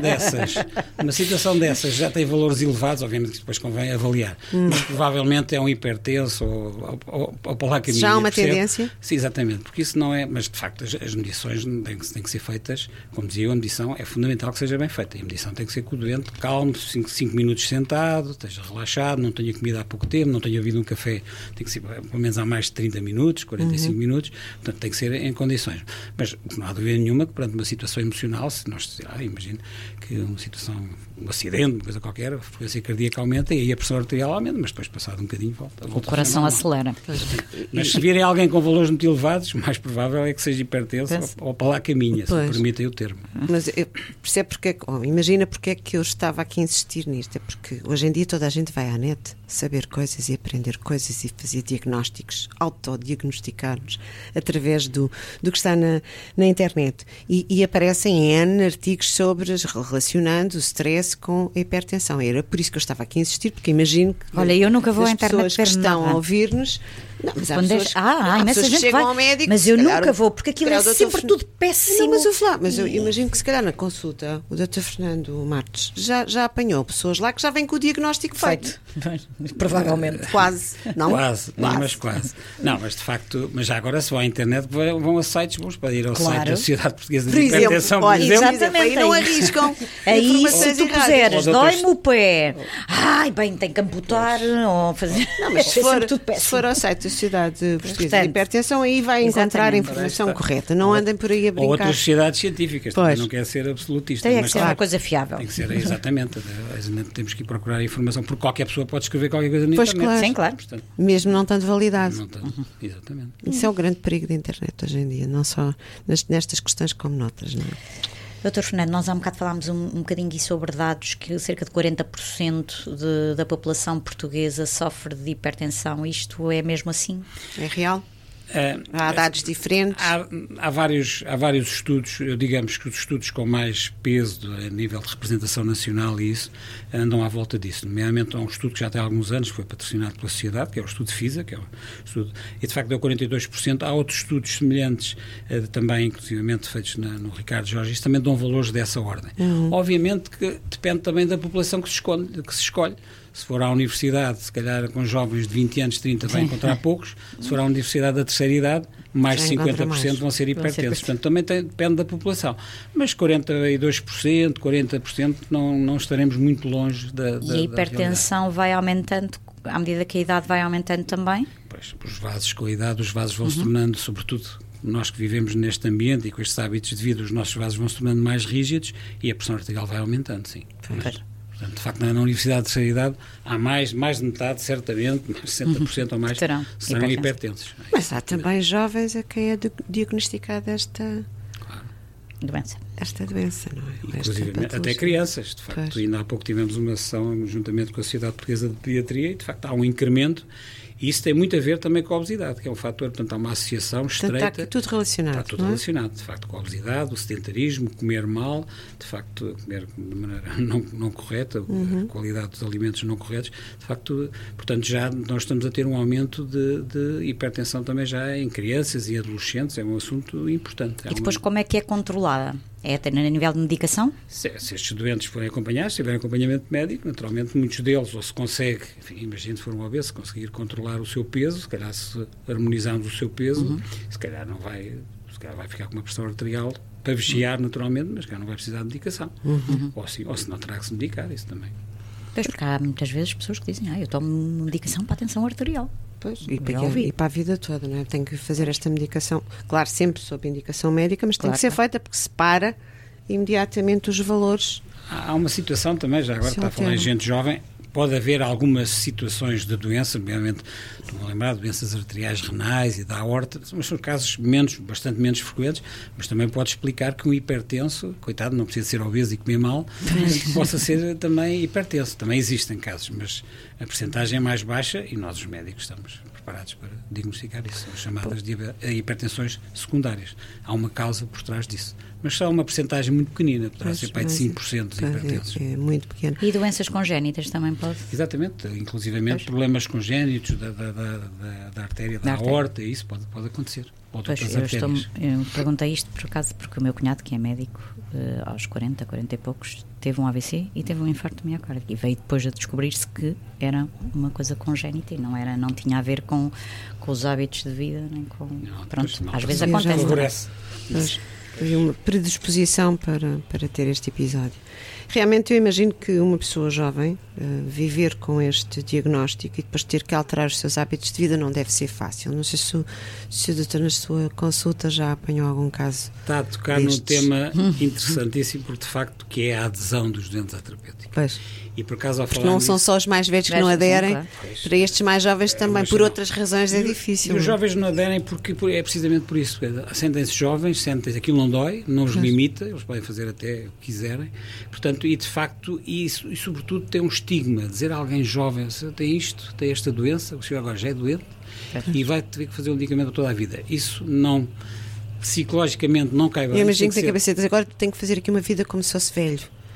dessas já tem valores elevados, obviamente que depois convém avaliar, mas provavelmente é um hipertenso ou placa. Já há uma tendência? Sim, exatamente, porque isso não é, mas de facto as medições têm que ser feitas, como dizia eu, a medição é fundamental que seja bem feita, e a medição tem que ser com o doente calmo, 5 minutos sentado, esteja relaxado, não tenha comido há pouco tempo, não tenha bebido um café, tem que ser pelo menos há mais de 30 minutos, 45 minutos, portanto tem que ser em condições. Mas não há dúvida nenhuma que perante uma situação emocional, se nós imagino que uma situação, um acidente, uma coisa qualquer, a frequência cardíaca aumenta e aí a pressão arterial aumenta, mas depois passado um bocadinho volta o coração acelera. Mas se virem alguém com valores muito elevados, mais provável é que seja hipertenso ou para lá caminha, se permitem o termo. Mas percebe imagina porque é que eu estava aqui a insistir nisto, é porque hoje em dia toda a gente vai à net saber coisas e aprender coisas e fazer diagnósticos, autodiagnosticar-nos através do que está na internet e aparecem N artigos sobre relacionando o stress com a hipertensão. Era por isso que eu estava aqui a insistir, porque imagino que olha, eu nunca vou à internet pessoas que estão a ouvir-nos. Não, mas há pessoas, imensa gente chegam vai, ao médico, mas eu nunca vou, porque aquilo é sempre tudo péssimo. Não, mas eu imagino que se calhar na consulta o Dr. Fernando Martins já apanhou pessoas lá que já vêm com o diagnóstico feito. Provavelmente. Quase. Não? Quase. Não, mas de facto, mas já agora se vão à internet vão a sites bons para ir ao site da Sociedade Portuguesa de Hipertensão, por exemplo. Exatamente, aí não arriscam. Aí se tu puseres, dói-me o pé, bem, tem que amputar ou fazer. Não, mas se for ao site da Sociedade Portuguesa de Hipertensão, aí vai encontrar a informação correta. Não andem por aí a brincar. Ou outras sociedades científicas, também não quer ser absolutista. Tem que ser uma coisa fiável. Tem que ser, exatamente. Temos que ir procurar a informação, porque qualquer pessoa pode escrever qualquer coisa na internet. Claro. Sim, claro. Portanto, mesmo não tanto validado. Exatamente. Isso é o grande perigo da internet hoje em dia, não só nestas questões como noutras, não é? Dr. Fernando, nós há um bocado falámos um bocadinho aqui sobre dados que cerca de 40% da população portuguesa sofre de hipertensão. Isto é mesmo assim? É real? Há dados diferentes? Há vários estudos, digamos que os estudos com mais peso a nível de representação nacional e isso, andam à volta disso. Nomeadamente há um estudo que já tem alguns anos, que foi patrocinado pela sociedade, que é o estudo FISA, que é o estudo, e de facto deu 42%. Há outros estudos semelhantes, também inclusivamente feitos no Ricardo Jorge, isso também dão valores dessa ordem. Obviamente que depende também da população que se escolhe. Se for à universidade, se calhar com jovens de 20 anos, 30, vai encontrar poucos. Se for à universidade da terceira idade, mais de 50% vão ser hipertensos. Portanto, também depende da população. Mas 42%, 40% não estaremos muito longe da E a hipertensão vai aumentando à medida que a idade vai aumentando também? Pois, os vasos com a idade, os vasos vão se tornando, sobretudo nós que vivemos neste ambiente e com estes hábitos de vida, os nossos vasos vão se tornando mais rígidos e a pressão arterial vai aumentando, sim. Portanto, de facto, na Universidade de Terceira Idade há mais de metade, certamente, mais de 60% ou mais, serão hipertensos. Mas há também jovens a quem é diagnosticada esta doença. Esta doença, não é? Inclusive até crianças, de facto. Ainda há pouco tivemos uma sessão juntamente com a Sociedade Portuguesa de Pediatria e, de facto, há um incremento. E isso tem muito a ver também com a obesidade, que é um fator, portanto, há uma associação estreita. Portanto, está tudo relacionado. Está tudo relacionado, de facto, com a obesidade, o sedentarismo, comer mal, de facto, comer de maneira não correta, a qualidade dos alimentos não corretos. De facto, portanto, já nós estamos a ter um aumento de hipertensão também já em crianças e adolescentes, é um assunto importante. E depois como é que é controlada? É até no nível de medicação? Se estes doentes forem acompanhados, se tiverem acompanhamento médico, naturalmente muitos deles, ou se consegue, enfim, imagine se for um obeso, conseguir controlar o seu peso, se calhar se harmonizarmos o seu peso, se calhar vai ficar com uma pressão arterial para vigiar naturalmente, mas que não vai precisar de medicação. Ou se não terá que se medicar, isso também. Pois, porque há muitas vezes pessoas que dizem, eu tomo medicação para a tensão arterial. Pois, e para a vida toda, não é? Tem que fazer esta medicação, claro, sempre sob indicação médica, mas tem que ser feita porque separa imediatamente os valores. Há uma situação também, já agora está a falar em gente jovem, pode haver algumas situações de doença, nomeadamente, estou a lembrar, doenças arteriais renais e da aorta, mas são casos bastante menos frequentes, mas também pode explicar que um hipertenso, coitado, não precisa ser obeso e comer mal, possa ser também hipertenso. Também existem casos, mas a percentagem é mais baixa e nós, os médicos, estamos preparados para diagnosticar isso. São chamadas de hipertensões secundárias. Há uma causa por trás disso. Mas só uma percentagem muito pequenina, poderá ser para de 5% dos hipertensos. É muito pequeno. E doenças congénitas também pode? Exatamente, inclusivamente problemas congénitos da artéria, da aorta, isso pode acontecer. Eu perguntei isto por acaso porque o meu cunhado, que é médico, aos 40 e poucos, teve um AVC e teve um infarto miocárdico e veio depois a descobrir-se que era uma coisa congénita e não tinha a ver com os hábitos de vida, nem com... às vezes acontece. Havia uma predisposição para ter este episódio. Realmente eu imagino que uma pessoa jovem viver com este diagnóstico e depois ter que alterar os seus hábitos de vida não deve ser fácil. Não sei se o doutor na sua consulta já apanhou algum caso. Está a tocar num tema interessantíssimo, porque de facto que é a adesão dos doentes à terapêutica. Pois. E por acaso, ao falar não são só os mais velhos que não aderem, para estes mais jovens também, por outras razões é difícil. E os jovens não aderem porque é precisamente por isso. Sentem-se jovens, aquilo não dói, não os limita, eles podem fazer até o que quiserem. Portanto, e de facto, e sobretudo tem um estigma, dizer a alguém jovem, tem isto, tem esta doença, o senhor agora já é doente e vai ter que fazer um medicamento toda a vida. Isso não, psicologicamente, não cai bem. Eu imagino que na cabeça diz, agora tenho que fazer aqui uma vida como se fosse velho.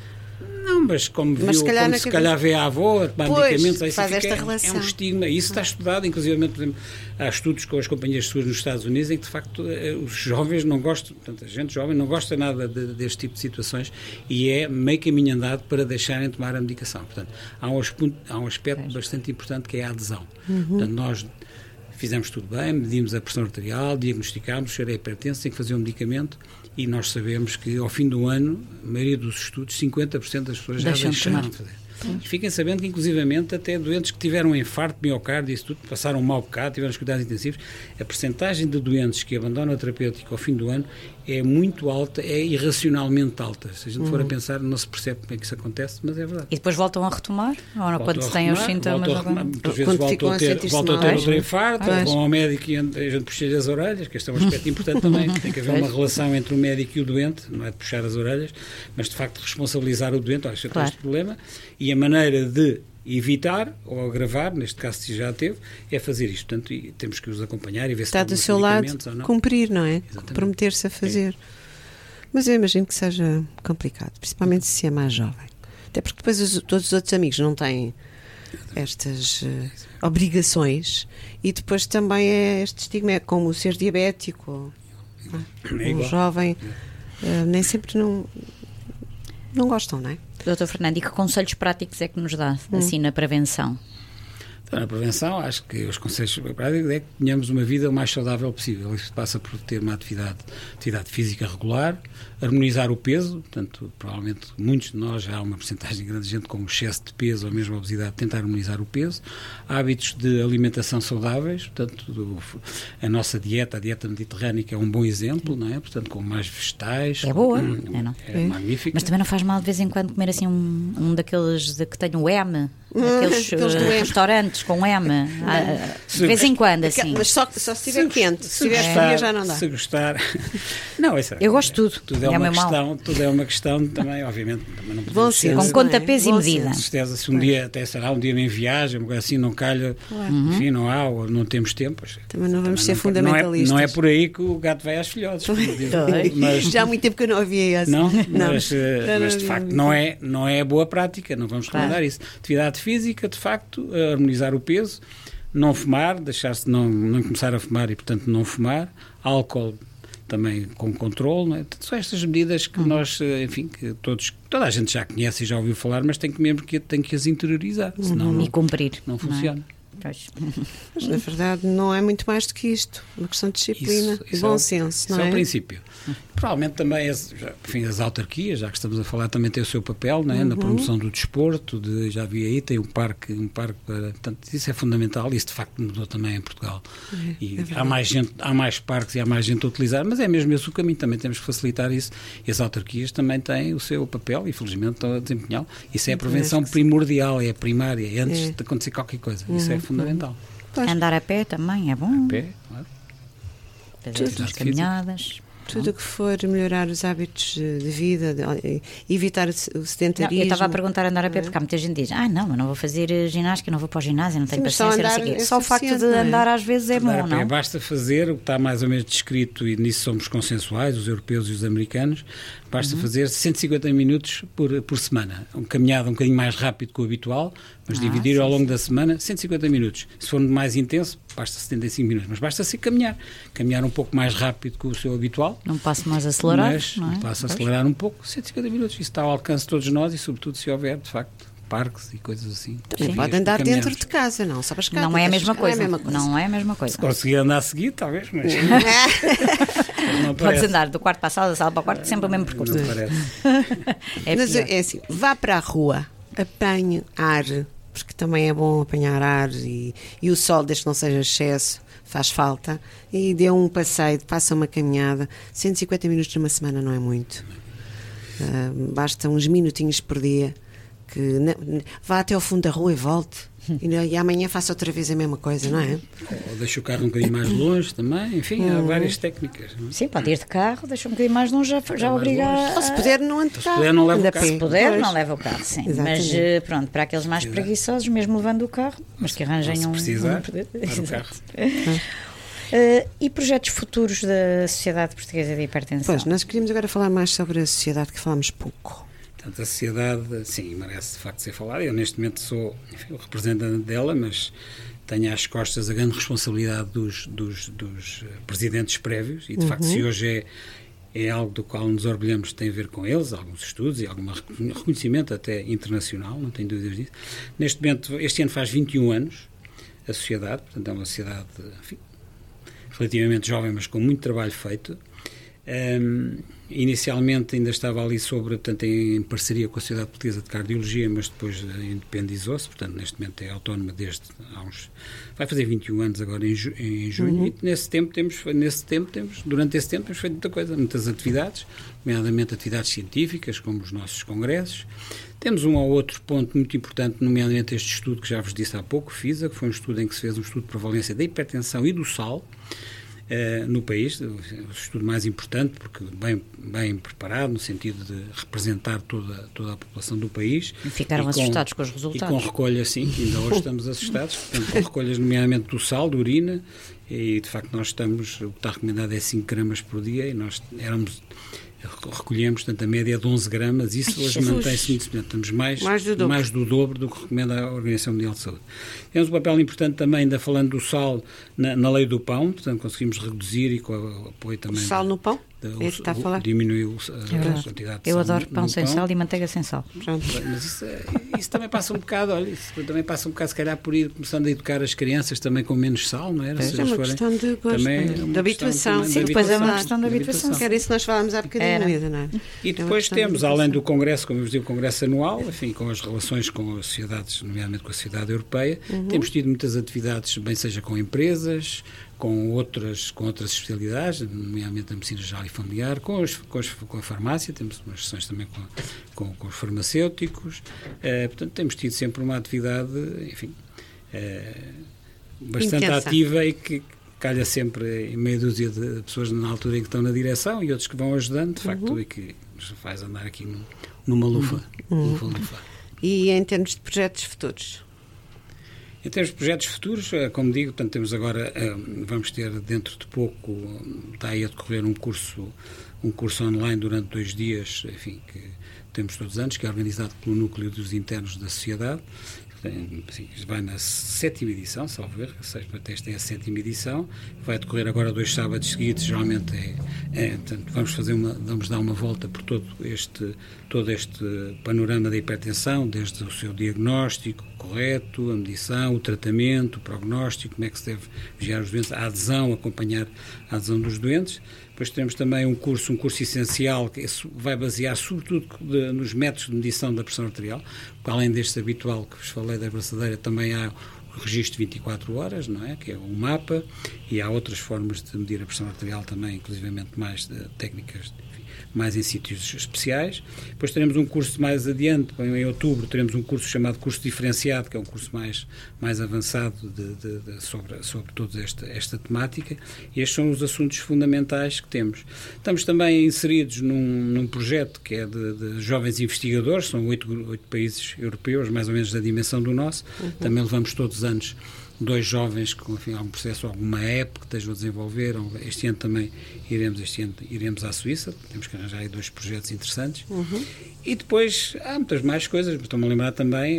Não, mas como se calhar vê a avó a tomar medicamentos, aí faz esta relação. É um estigma, e isso está estudado, inclusive, por exemplo, há estudos com as companhias de saúde nos Estados Unidos em que, de facto, os jovens não gostam, portanto, a gente jovem não gosta nada deste tipo de situações e é meio caminho andado para deixarem de tomar a medicação. Portanto, há um aspecto bastante importante que é a adesão. Portanto, nós fizemos tudo bem, medimos a pressão arterial, diagnosticámos, o senhor é hipertenso, tem que fazer um medicamento e nós sabemos que ao fim do ano, a maioria dos estudos, 50% das pessoas já deixaram de fazer. E fiquem sabendo que, inclusivamente, até doentes que tiveram um infarto de miocárdio e isso tudo, passaram um mau bocado, tiveram os cuidados intensivos, a percentagem de doentes que abandonam a terapêutica ao fim do ano é muito alta, é irracionalmente alta. Se a gente for a pensar, não se percebe como é que isso acontece, mas é verdade. E depois voltam a retomar? Ou não, quando se têm os sintomas? Muitas vezes voltam a ter outro infarto, vão ao médico e a gente puxa-lhe as orelhas, que este é um aspecto importante também. Tem que haver uma relação entre o médico e o doente, não é de puxar as orelhas, mas de facto responsabilizar o doente. Olha, se eu tenho este problema, e a maneira de evitar ou agravar, neste caso se já teve, é fazer isto. Portanto, e temos que os acompanhar e ver se está do seu lado cumprir, não é? Comprometer-se a fazer. Mas eu imagino que seja complicado, principalmente se é mais jovem. Até porque depois todos os outros amigos não têm estas obrigações e depois também é este estigma, é como ser diabético ou jovem, nem sempre não gostam, não é? Dr. Fernando, e que conselhos práticos é que nos dá, assim, na prevenção? Então, na prevenção, acho que os conselhos práticos é que tenhamos uma vida o mais saudável possível. Isso passa por ter uma atividade física regular, harmonizar o peso, portanto, provavelmente muitos de nós, já há uma porcentagem grande de gente com excesso de peso ou mesmo obesidade, tentar harmonizar o peso, hábitos de alimentação saudáveis, portanto, a nossa dieta, a dieta mediterrânica é um bom exemplo, não é? Portanto, com mais vegetais. É boa, é magnífica. Mas também não faz mal de vez em quando comer assim um daqueles que tem o M, aqueles restaurantes com M, de vez em quando, assim. Mas só se estiver quente, se estiver frio já não dá. Se gostar. Não, isso eu gosto de tudo. Tudo é uma questão também, obviamente, também não podemos ser. Com conta, peso e medida. Com certeza, se um dia, até será um dia em viagem, uma coisa assim, não calha, enfim, não há, ou não temos tempo. Também não vamos ser fundamentalistas. Não é por aí que o gato vai às filhotes. Mas, já há muito tempo que eu não havia essa. Mas de facto não é boa prática, não vamos recomendar isso. Atividade física, de facto, harmonizar o peso, não fumar, deixar-se não começar a fumar e, portanto, não fumar, álcool também com controle, não é? São estas medidas que nós, enfim, que toda a gente já conhece e já ouviu falar, mas tem que as interiorizar, senão E cumprir. não funciona. Pois. Mas, na verdade, não é muito mais do que isto. Uma questão de disciplina e bom senso, não é? Isso é o princípio. Provavelmente também, as autarquias, já que estamos a falar, também têm o seu papel, não é? Na promoção do desporto, já vi aí, tem um parque para... Portanto, isso é fundamental, isso de facto mudou também em Portugal. Há mais parques e há mais gente a utilizar, mas é mesmo esse o caminho, também temos que facilitar isso. E as autarquias também têm o seu papel e, felizmente, estão a desempenhá-lo. Isso é a prevenção primordial, é a primária, é antes de acontecer qualquer coisa. Isso é fundamental. Andar a pé também é bom. A pé, claro. Fazer as caminhadas. Tudo o que for melhorar os hábitos de vida, evitar o sedentarismo. Eu estava a perguntar andar a pé, porque há muita gente que diz: não, eu não vou fazer ginástica, não vou para o ginásio, não tenho paciência, não sei o quê. Só o facto de andar às vezes é bom, não? Basta fazer o que está mais ou menos descrito, e nisso somos consensuais, os europeus e os americanos, basta fazer 150 minutos por semana. Uma caminhada um bocadinho mais rápido que o habitual, mas dividir ao longo da semana 150 minutos. Se for mais intenso, basta 75 minutos, mas basta se caminhar um pouco mais rápido que o seu habitual. Não passo mais a acelerar, mas não é? Passo a acelerar um pouco, 150 minutos. Isso está ao alcance de todos nós e, sobretudo, se houver, de facto, parques e coisas assim. Também pode andar dentro de casa, não só para as casas. Não é a mesma coisa. Não é a mesma coisa. Se conseguir andar a seguir, talvez, mas... não Podes andar do quarto para a sala, da sala para o quarto, sempre o mesmo percurso. Não parece. Mas é assim, vá para a rua, apanhe ar, porque também é bom apanhar ar e o sol, desde que não seja excesso, faz falta, e dê um passeio, passa uma caminhada. 150 minutos numa semana não é muito. Basta uns minutinhos por dia, que vá até ao fundo da rua e volte. E amanhã faça outra vez a mesma coisa, não é? Ou deixa o carro um bocadinho mais longe também, enfim, há várias técnicas. Não é? Sim, pode ir de carro, deixa um bocadinho mais longe, já obriga Ou se puder, não ande de carro. Se puder, não leva o carro. Se puder, não leva o carro, sim. Exatamente. Mas pronto, para aqueles mais preguiçosos, mesmo levando o carro, mas que arranjem se precisar, um o carro. E projetos futuros da Sociedade Portuguesa de Hipertensão? Pois, nós queríamos agora falar mais sobre a sociedade, que falámos pouco. Portanto, a sociedade, sim, merece de facto ser falada. Eu neste momento sou, enfim, o representante dela, mas tenho às costas a grande responsabilidade dos presidentes prévios e de facto se hoje é algo do qual nos orgulhamos, tem a ver com eles, alguns estudos e algum reconhecimento até internacional, não tenho dúvidas disso. Neste momento, este ano faz 21 anos a sociedade, portanto é uma sociedade, enfim, relativamente jovem, mas com muito trabalho feito. Inicialmente ainda estava ali portanto, em parceria com a Sociedade Portuguesa de Cardiologia, mas depois independizou-se, portanto neste momento é autónoma desde vai fazer 21 anos agora em junho, e durante esse tempo temos feito muita coisa, muitas atividades, nomeadamente atividades científicas, como os nossos congressos. Temos um ou outro ponto muito importante, nomeadamente este estudo que já vos disse há pouco, FISA, que foi um estudo em que se fez um estudo de prevalência da hipertensão e do sal, no país, o estudo mais importante, porque bem preparado, no sentido de representar toda a população do país. E ficaram assustados com os resultados. E com recolha, sim, ainda hoje estamos assustados, portanto, com recolhas, nomeadamente do sal, da urina, e de facto nós o que está recomendado é 5 gramas por dia, e nós recolhemos, portanto, a média é de 11 gramas, isso hoje mantém-se muito semelhante. Estamos mais do dobro do que recomenda a Organização Mundial de Saúde. Temos um papel importante também, ainda falando do sal, na lei do pão, portanto, conseguimos reduzir e com o apoio também... O sal no pão? Está a falar? Diminuiu a quantidade de Eu sal adoro pão sem sal e manteiga sem sal. Pronto. Mas isso também passa um bocado, se calhar por ir começando a educar as crianças também com menos sal, não é? É uma questão de gosto, de habituação. Sim, depois é uma questão de habituação. Que era isso que nós falámos há bocadinho, não é? E depois temos, além do Congresso, como eu disse, o Congresso anual, enfim, com as relações com as sociedades, nomeadamente com a sociedade europeia, temos tido muitas atividades, bem seja com empresas, com outras especialidades, nomeadamente a medicina geral e familiar, com a farmácia, temos umas sessões também com os farmacêuticos, portanto temos tido sempre uma atividade, enfim, bastante intensa, ativa e que calha sempre em meia dúzia de pessoas na altura em que estão na direção e outros que vão ajudando, de facto, e que nos faz andar aqui numa lufa. E em termos de projetos futuros? Em termos de projetos futuros, como digo, portanto, temos agora, vamos ter dentro de pouco, está aí a decorrer um curso online durante 2 dias, enfim, que temos todos os anos, que é organizado pelo Núcleo dos Internos da Sociedade. vai na 7ª edição, salvo erro, esta é a 7ª edição, vai decorrer agora 2 sábados seguidos, geralmente portanto, vamos dar uma volta por todo este panorama da hipertensão, desde o seu diagnóstico correto, a medição, o tratamento, o prognóstico, como é que se deve vigiar os doentes, a adesão, acompanhar a adesão dos doentes. Depois teremos também um curso essencial, que vai basear sobretudo nos métodos de medição da pressão arterial, porque além deste habitual que vos falei da braçadeira, também há o registro de 24 horas, não é? Que é o mapa, e há outras formas de medir a pressão arterial também, inclusivamente mais de técnicas, mais em sítios especiais. Depois teremos um curso mais adiante, em outubro, teremos um curso chamado curso diferenciado, que é um curso mais avançado sobre toda esta temática, e estes são os assuntos fundamentais que temos. Estamos também inseridos num projeto que é de jovens investigadores, são 8 países europeus, mais ou menos da dimensão do nosso. Também levamos todos os anos 2 jovens com, enfim, algum processo, alguma app que estejam a desenvolver. Este ano também iremos à Suíça, temos que arranjar aí 2 projetos interessantes. E depois há muitas mais coisas, estou-me a lembrar também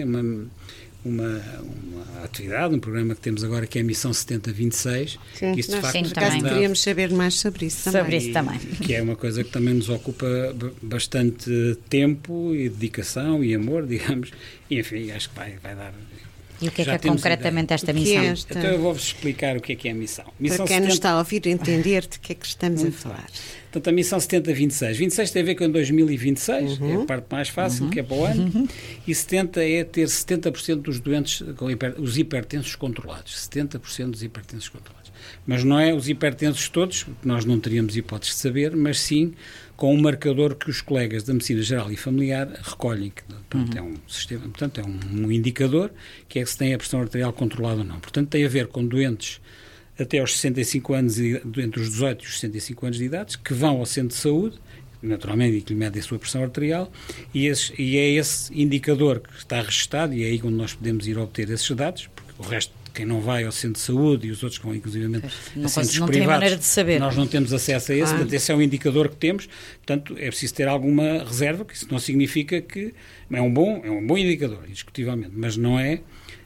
uma atividade, um programa que temos agora, que é a Missão 7026. Sim, que isso, de facto, queríamos saber mais sobre isso também. Que é uma coisa que também nos ocupa bastante tempo e dedicação e amor, digamos, e enfim, acho que vai dar... E o que é concretamente esta missão? Então eu vou-vos explicar o que é a missão. Para quem nos está a ouvir entender de que é que estamos a falar. Portanto, a missão 7026. 26 tem a ver com 2026, é a parte mais fácil, que é para o ano, e 70 é ter 70% dos doentes com os hipertensos controlados. 70% dos hipertensos controlados. Mas não é os hipertensos todos, porque nós não teríamos hipótese de saber, mas sim com um marcador que os colegas da Medicina Geral e Familiar recolhem, que portanto, é um sistema, portanto, é um indicador que é se tem a pressão arterial controlada ou não. Portanto, tem a ver com doentes até aos 65 anos, entre os 18 e os 65 anos de idade, que vão ao centro de saúde, naturalmente, e que lhe medem a sua pressão arterial, e é esse indicador que está registado, e é aí onde nós podemos ir obter esses dados, porque o resto, quem não vai ao centro de saúde e os outros que vão, inclusivamente, a centros não privados, tem maneira de saber. Nós não temos acesso a esse, portanto, esse é o indicador que temos, portanto, é preciso ter alguma reserva, que isso não significa que é um bom indicador, indiscutivelmente, mas não é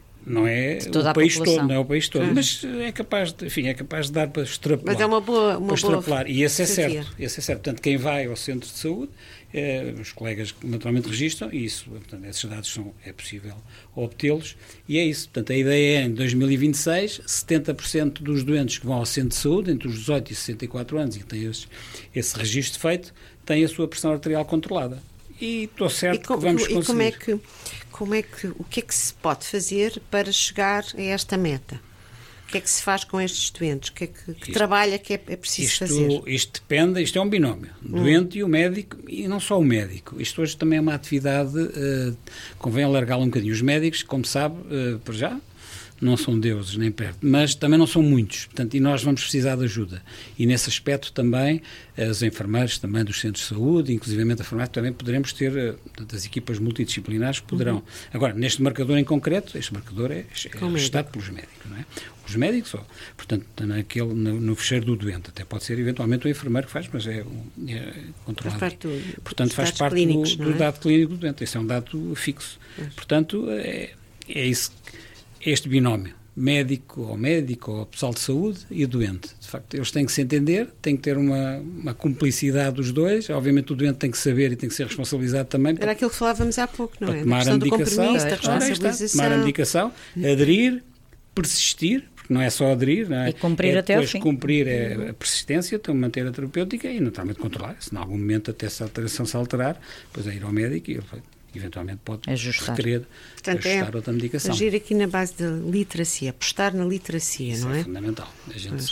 o país todo, não é o país todo, mas é capaz de dar para extrapolar. Mas é uma boa extrapolar. E esse é certo. Portanto, quem vai ao centro de saúde, os colegas naturalmente registram, e isso, portanto, esses dados é possível obtê-los, e é isso. Portanto, a ideia é, em 2026, 70% dos doentes que vão ao centro de saúde, entre os 18 e 64 anos, e que têm esse registro feito, têm a sua pressão arterial controlada. E estou certo que vamos conseguir. O que é que se pode fazer para chegar a esta meta? O que é que se faz com estes doentes? Que trabalho é que é preciso fazer? Isto depende, isto é um binómio. Doente e o médico, e não só o médico. Isto hoje também é uma atividade, convém alargá-la um bocadinho. Os médicos, como sabe, por já, não são deuses nem perto, mas também não são muitos, portanto, e nós vamos precisar de ajuda. E nesse aspecto também, os enfermeiros também dos centros de saúde, inclusivamente a farmácia, também poderemos ter, as equipas multidisciplinares que poderão. Agora, neste marcador em concreto, este marcador é registado pelos médicos, não é? Os médicos, portanto, no fecheiro do doente, até pode ser eventualmente o enfermeiro que faz, mas é controlado. Portanto, faz parte do dado clínico do doente, esse é um dado fixo. Portanto, é isso. Este binómio, médico ou pessoal de saúde e doente. De facto, eles têm que se entender, têm que ter uma cumplicidade dos dois. Obviamente o doente tem que saber e tem que ser responsabilizado também. Era aquilo que falávamos há pouco, não é? Tomar a medicação, da responsabilização. tomar a medicação, aderir, persistir, porque não é só aderir, não é? E cumprir até ao fim. Cumprir é a persistência, então manter a terapêutica e naturalmente controlar. Se em algum momento até essa alteração se alterar, depois é ir ao médico e ele eventualmente pode requerer ajustar outra medicação. Agir aqui na base da literacia, apostar na literacia, isso não é? É fundamental. A gente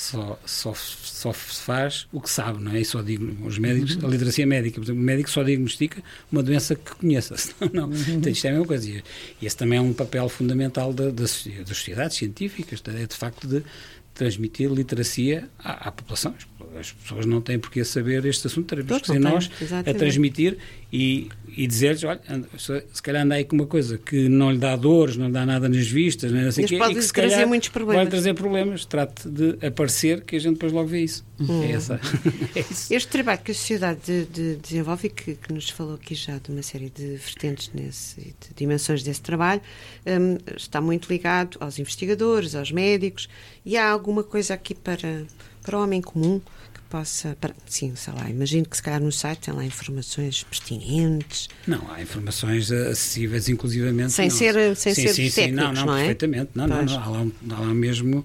só faz o que sabe, não é? E só digo, os médicos, a literacia médica, por exemplo, o médico só diagnostica uma doença que conheça, senão não. Então, isto é a mesma coisa. E esse também é um papel fundamental das sociedades científicas, é de facto de transmitir literacia à população. as pessoas não têm por que saber este assunto, teremos que ser não nós tem, exatamente. a transmitir e dizer-lhes, olha, se calhar anda aí com uma coisa que não lhe dá dores, não lhe dá nada nas vistas, nem assim, Mas pode e que se trazer calhar muitos problemas. vai trazer problemas. Trate de aparecer que a gente depois logo vê isso. É isso. Este trabalho que a sociedade desenvolve e que nos falou aqui já de uma série de vertentes e de dimensões desse trabalho, está muito ligado aos investigadores, aos médicos, e há alguma coisa aqui para o homem comum que possa... sim, sei lá, imagino que se calhar no site tem lá informações pertinentes. Não, há informações acessíveis, inclusivamente. Sem ser técnicos, não é? Perfeitamente. Não. Há mesmo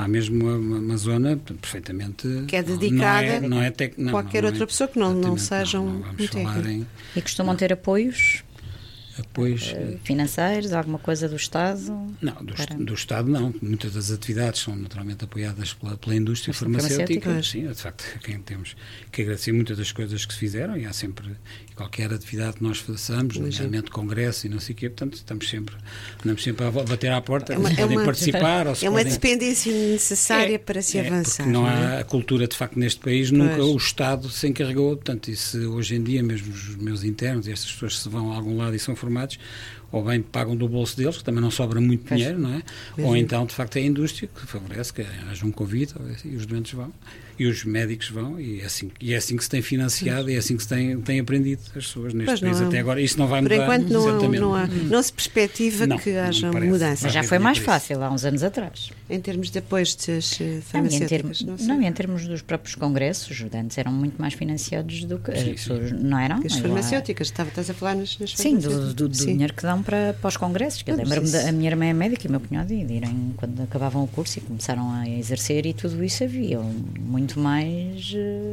uma zona perfeitamente... Que é dedicada a qualquer outra pessoa que não seja um técnico. E costumam ter apoios? Apoios financeiros, alguma coisa do Estado? Não, do Estado não. Muitas das atividades são naturalmente apoiadas pela indústria farmacêutica. Sim, de facto, a quem temos que agradecer muitas das coisas que se fizeram, e há sempre qualquer atividade que nós façamos, nomeadamente congresso e não sei o quê, portanto andamos sempre a bater à porta, se podem participar. Ou se uma dependência necessária para se avançar. Porque não há a cultura, de facto, neste país, nunca o Estado se encarregou, portanto, e se hoje em dia mesmo os meus internos e estas pessoas se vão a algum lado e são formados, ou bem pagam do bolso deles, que também não sobra muito dinheiro, não é? Ou então, de facto, é a indústria que favorece, que haja um convite, e os doentes vão, e os médicos vão, e é assim que se tem financiado, e é assim que se tem aprendido as pessoas neste país até agora. Isso não vai mudar. Por enquanto não se perspectiva que haja mudança. Mas já foi mais fácil há uns anos atrás. Em termos de apoios das farmacêuticas? Em termos dos próprios congressos, os antes eram muito mais financiados do que as pessoas, não eram? As farmacêuticas, estás a falar nas farmacêuticas? Sim, do dinheiro que dão para os congressos. Que eu lembro-me a minha irmã é médica e o meu cunhado de irem, quando acabavam o curso e começaram a exercer, e tudo isso havia muito mais,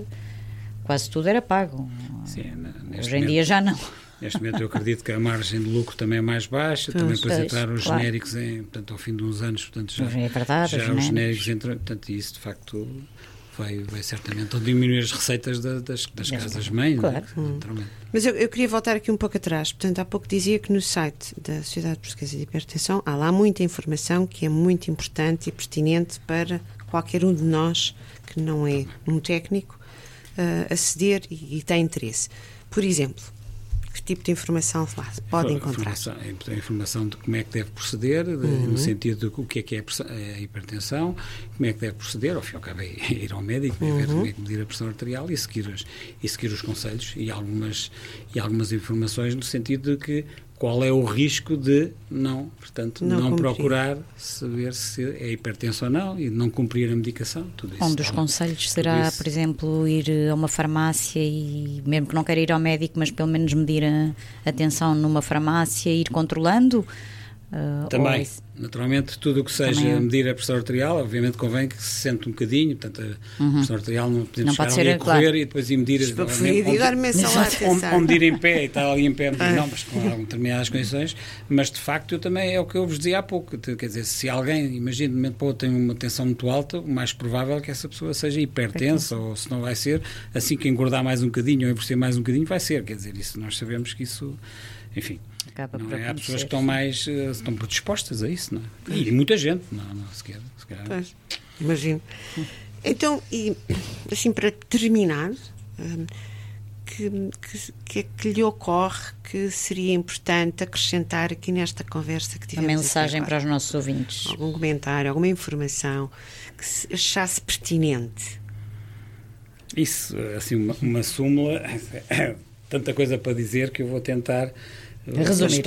quase tudo era pago. Sim, hoje em dia já não. Neste momento eu acredito que a margem de lucro também é mais baixa, também para entrar os genéricos portanto, ao fim de uns anos, portanto, já os genéricos entram, portanto, isso de facto vai certamente diminuir as receitas das casas-mães. Claro. Mas eu queria voltar aqui um pouco atrás. Portanto, há pouco dizia que no site da Sociedade Portuguesa de Hipertensão há lá muita informação que é muito importante e pertinente para qualquer um de nós que não é um técnico aceder e tem interesse. Por exemplo, que tipo de informação lá se pode encontrar? A informação de como é que deve proceder, no sentido de o que é a hipertensão, como é que deve proceder, ao fim e ao cabo é ir ao médico, ver como é que medir a pressão arterial e seguir os conselhos e algumas informações no sentido de que qual é o risco de não procurar saber se é hipertensão ou não e de não cumprir a medicação. Tudo isso. Um dos conselhos será, por exemplo, ir a uma farmácia e, mesmo que não queira ir ao médico, mas pelo menos medir a tensão numa farmácia e ir controlando? Também, naturalmente, tudo o que seja medir a pressão arterial, obviamente convém que se sente um bocadinho, portanto a pressão arterial não podemos chegar ali a correr e depois ir medir ou medir em pé e tal, ali em pé, não, mas com determinadas condições, mas de facto eu também é o que eu vos dizia há pouco, quer dizer, se alguém, imagina, de momento para outro tem uma tensão muito alta, o mais provável é que essa pessoa seja hipertensa, ou se não vai ser, assim que engordar mais um bocadinho ou envelhecer mais um bocadinho vai ser, quer dizer, isso nós sabemos que isso, enfim. Não é? Há pessoas que estão mais estão predispostas a isso, não é? E muita gente, não sequer. Pois, imagino. Então, e assim para terminar, que lhe ocorre que seria importante acrescentar aqui nesta conversa que tivemos? Uma mensagem para os nossos ouvintes. Algum comentário, alguma informação que se achasse pertinente? Isso, assim, uma súmula, tanta coisa para dizer que eu vou tentar resumir,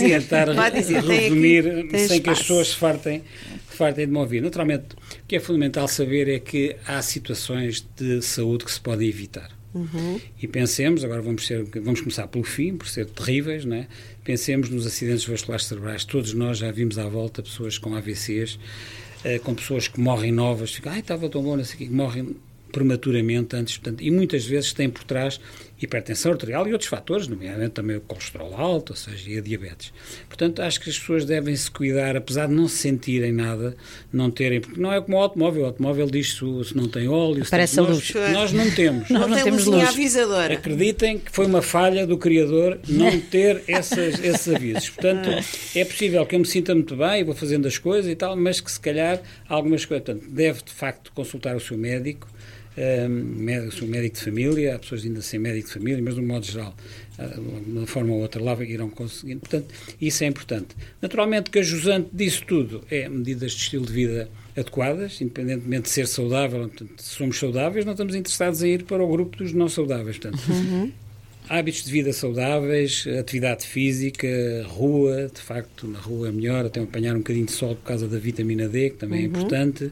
sem que as pessoas se fartem de me ouvir. Naturalmente, o que é fundamental saber é que há situações de saúde que se podem evitar. E pensemos, agora vamos começar pelo fim, por ser terríveis, não é? Pensemos nos acidentes vasculares cerebrais. Todos nós já vimos à volta pessoas com AVCs, com pessoas que morrem novas, ficam, estava tão bom, não sei o quê, que morrem prematuramente antes, portanto, e muitas vezes tem por trás hipertensão arterial e outros fatores, nomeadamente também o colesterol alto, ou seja, e a diabetes. Portanto, acho que as pessoas devem se cuidar, apesar de não se sentirem nada, não terem, porque não é como o automóvel diz se não tem óleo, parece a luz. Nós não temos. Não temos luz avisadora. Acreditem que foi uma falha do Criador não ter esses avisos. Portanto, é possível que eu me sinta muito bem e vou fazendo as coisas e tal, mas que se calhar algumas coisas, portanto, deve de facto consultar o seu médico, sou médico de família, há pessoas ainda sem médico de família, mas de um modo geral, de uma forma ou outra, lá irão conseguindo. Portanto, isso é importante. Naturalmente que a jusante disso tudo é medidas de estilo de vida adequadas, independentemente de ser saudável. Portanto, se somos saudáveis, não estamos interessados em ir para o grupo dos não saudáveis. Portanto, hábitos de vida saudáveis, atividade física, rua, de facto, na rua é melhor, até apanhar um bocadinho de sol por causa da vitamina D, que também é importante.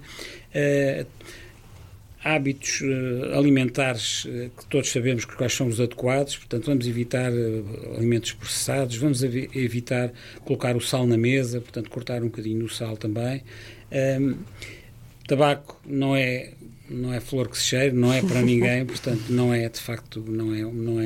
Hábitos alimentares que todos sabemos quais são os adequados, portanto vamos evitar alimentos processados, vamos evitar colocar o sal na mesa, portanto cortar um bocadinho o sal também. Tabaco não é flor que se cheire, não é para ninguém, portanto não é, de facto, não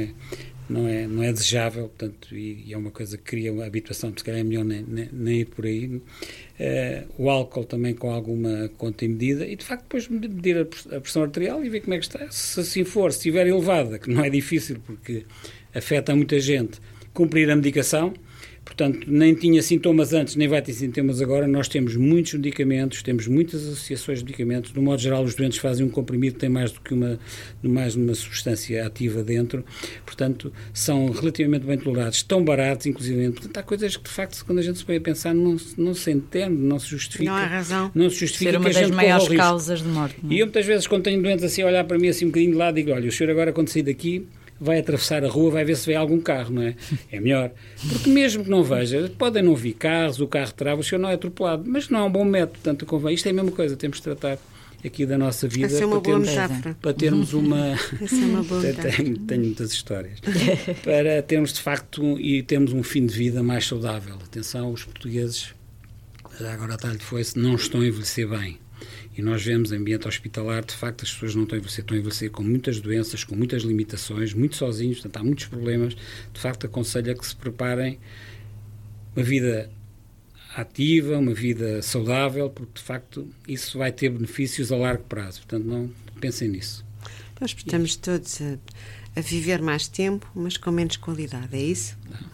é desejável, portanto, e é uma coisa que cria uma habituação, se calhar é melhor nem ir por aí. O álcool também com alguma conta e medida, e de facto depois medir a pressão arterial e ver como é que está. Se assim for, se estiver elevada, que não é difícil porque afeta muita gente, cumprir a medicação. Portanto, nem tinha sintomas antes, nem vai ter sintomas agora. Nós temos muitos medicamentos, temos muitas associações de medicamentos. De modo geral, os doentes fazem um comprimido que tem mais do que uma substância ativa dentro. Portanto, são relativamente bem tolerados, estão baratos, inclusive. Portanto, há coisas que, de facto, quando a gente se põe a pensar, não se entende, não se justifica. Não há razão. Não se justifica ser uma das maiores causas de morte. E eu, muitas vezes, quando tenho doentes assim a olhar para mim assim um bocadinho de lado, digo, olha, o senhor agora, quando sair daqui, vai atravessar a rua, vai ver se vê algum carro, não é? É melhor. Porque mesmo que não veja, podem não vir carros, o carro trava, o senhor não é atropelado, mas não é um bom método, portanto convém. Isto é a mesma coisa, temos de tratar aqui da nossa vida para termos uma... Essa é uma boa metáfora. Tenho muitas histórias. Para termos, de facto, e termos um fim de vida mais saudável. Atenção, os portugueses, já agora a talho de foice, não estão a envelhecer bem. E nós vemos ambiente hospitalar, de facto, as pessoas não estão a envelhecer com muitas doenças, com muitas limitações, muito sozinhos, portanto, há muitos problemas. De facto, aconselho a que se preparem uma vida ativa, uma vida saudável, porque, de facto, isso vai ter benefícios a largo prazo. Portanto, não pensem nisso. Nós estamos todos a viver mais tempo, mas com menos qualidade, é isso?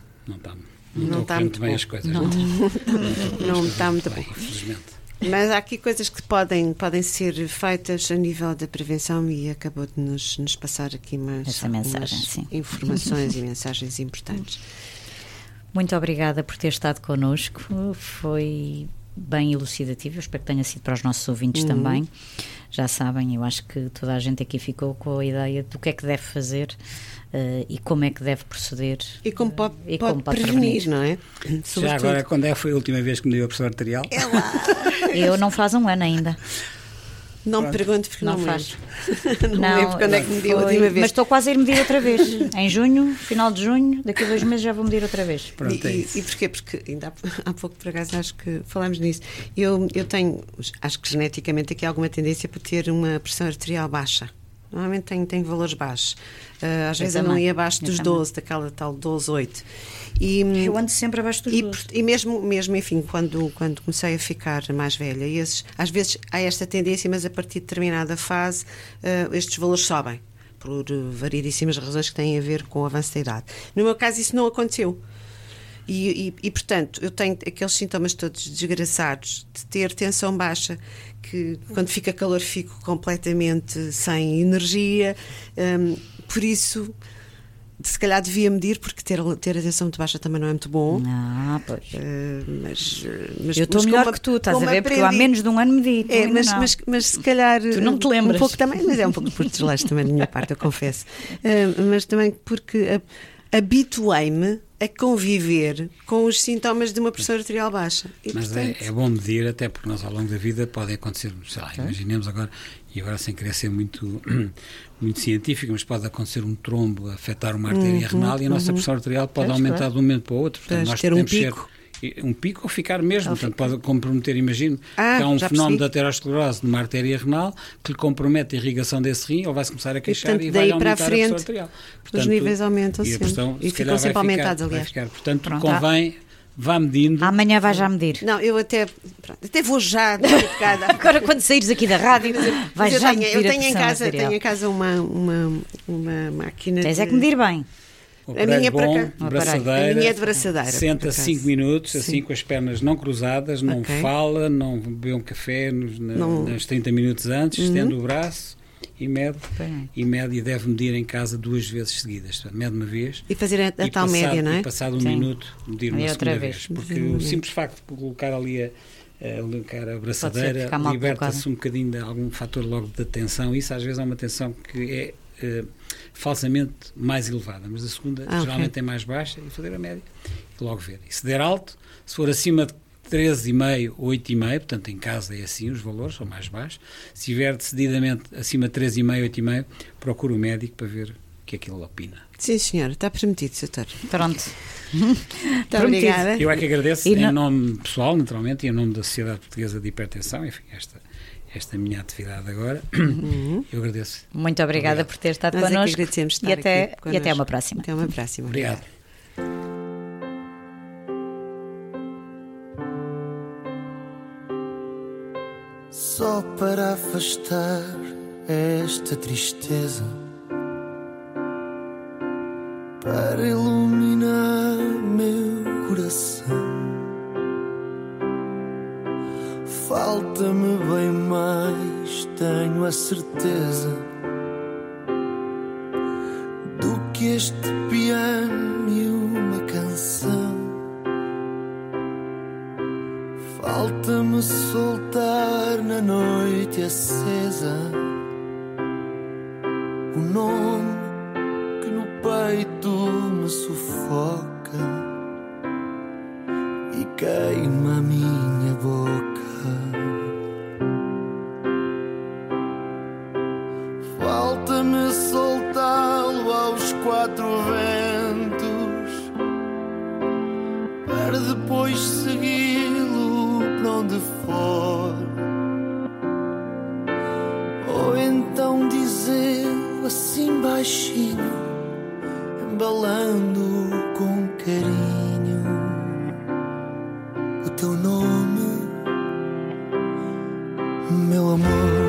Não está muito bem as coisas. Não está muito bem. Infelizmente. Mas há aqui coisas que podem ser feitas a nível da prevenção e acabou de nos passar aqui informações e mensagens importantes. Muito obrigada por ter estado connosco, foi bem elucidativo, eu espero que tenha sido para os nossos ouvintes também. Já sabem, eu acho que toda a gente aqui ficou com a ideia do que é que deve fazer e como é que deve proceder. E como pode prevenir, não é? Já agora, quando foi a última vez que me deu a pressão arterial? Eu não faz um ano ainda. Não me pergunto porque não faz. Não lembro quando é que me deu a última vez. Mas estou quase a ir medir outra vez. Em junho, final de junho, daqui a 2 meses já vou medir outra vez. Pronto, e porquê? Porque ainda há pouco, por acaso, acho que falámos nisso. Eu tenho, acho que geneticamente aqui há alguma tendência para ter uma pressão arterial baixa. Normalmente tenho valores baixos. Às vezes eu não ia abaixo dos 12, daquela tal 12,8. Eu ando sempre abaixo dos 12. E mesmo, enfim, quando comecei a ficar mais velha, às vezes há esta tendência, mas a partir de determinada fase estes valores sobem, por variedíssimas razões que têm a ver com o avanço da idade. No meu caso isso não aconteceu. E portanto, eu tenho aqueles sintomas todos desgraçados de ter tensão baixa, que quando fica calor fico completamente sem energia, por isso se calhar devia medir, porque ter a tensão muito baixa também não é muito bom. Pois. Mas eu estou melhor que tu, estás a ver? Porque eu há menos de um ano medi. Mas se calhar tu não te lembras. Um pouco também, mas é um pouco por desleixo também da minha parte, eu confesso. Mas também porque habituei-me a conviver com os sintomas de uma pressão arterial baixa. Mas portanto... é bom medir, até porque nós ao longo da vida podem acontecer, sei lá, imaginemos agora, e agora sem querer ser muito científico, mas pode acontecer um trombo afetar uma artéria renal e a nossa pressão arterial pode aumentar de um momento para o outro. Portanto, nós ter um pico. Um pico ou ficar mesmo, portanto pode comprometer, imagino, que há um fenómeno de aterosclerose numa artéria renal que lhe compromete a irrigação desse rim, ele vai-se começar a queixar e vai aumentar a pressão arterial. Portanto, os níveis aumentam sempre e ficam sempre aumentados, aliás. Portanto, convém, vá medindo. Amanhã vai já medir. Não, eu até vou já. Agora quando saíres aqui da rádio, vai já medir a pressão arterial. Tenho em casa uma máquina. Tens é que medir bem. A minha braçadeira, a minha é de braçadeira. Senta 5 minutos, assim com as pernas não cruzadas, não fala, não bebe um café nos 30 minutos antes, estende o braço e mede e deve medir em casa 2 vezes seguidas. Portanto, mede uma vez e fazer a tal média, não é? E passado um minuto medir uma segunda vez. Porque o simples facto de colocar ali a braçadeira liberta-se um bocadinho de algum fator logo de tensão. Isso às vezes é uma tensão que é falsamente mais elevada, mas a segunda geralmente é mais baixa, e fazer a média e logo ver. E se der alto, se for acima de 13,5 ou 8,5, portanto em casa é assim, os valores são mais baixos. Se estiver decididamente acima de 13,5, 8,5, procura o médico para ver o que é que ele opina. Sim, senhora, está permitido, doutor. Pronto. Muito obrigada. Eu é que agradeço, em nome pessoal, naturalmente, e em nome da Sociedade Portuguesa de Hipertensão, enfim, esta minha atividade agora. Eu agradeço. Muito obrigada por ter estado connosco. Nós agradecemos estar aqui connosco. E até uma próxima. Até uma próxima. Obrigado. Só para afastar esta tristeza, para iluminar meu coração, falta-me bem mais, tenho a certeza, do que este piano e uma canção. Falta-me soltar na noite acesa o nome que no peito me sufoca e queima a minha boca. Falta-me soltá-lo aos 4 ventos para depois segui-lo para onde for, ou então dizer assim baixinho, embalando com carinho o teu nome, meu amor.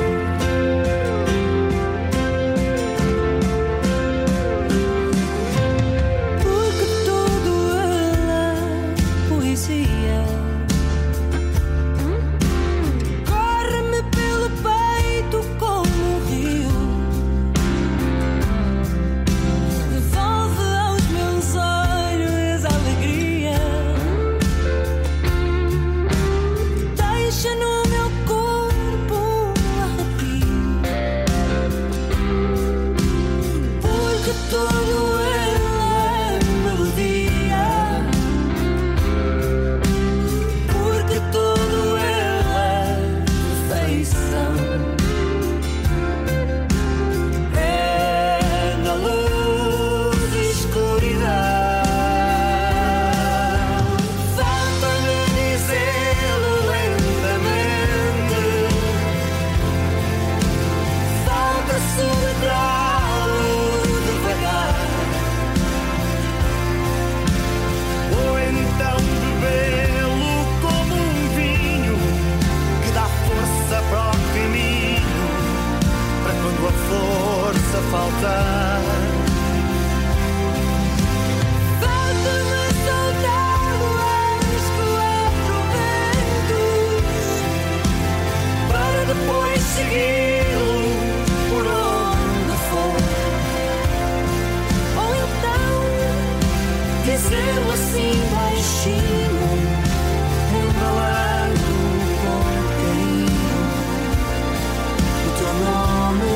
Dizê-lo assim baixinho, embalando com carinho o teu nome,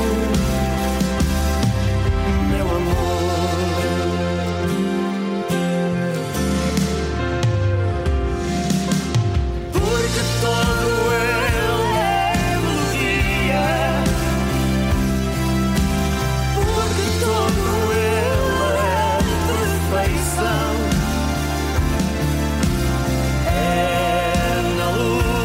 meu amor. Porque todo ele é melodia, porque todo ele é perfeição. É na luz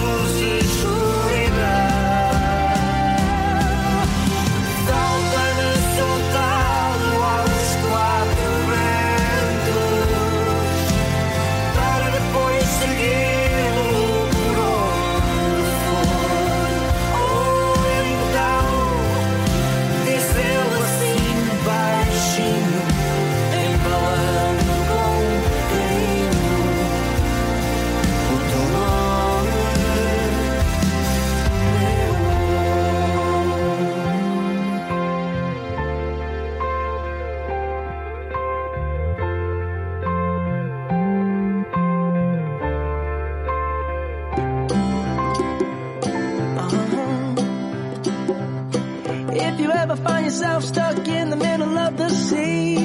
yourself stuck in the middle of the sea,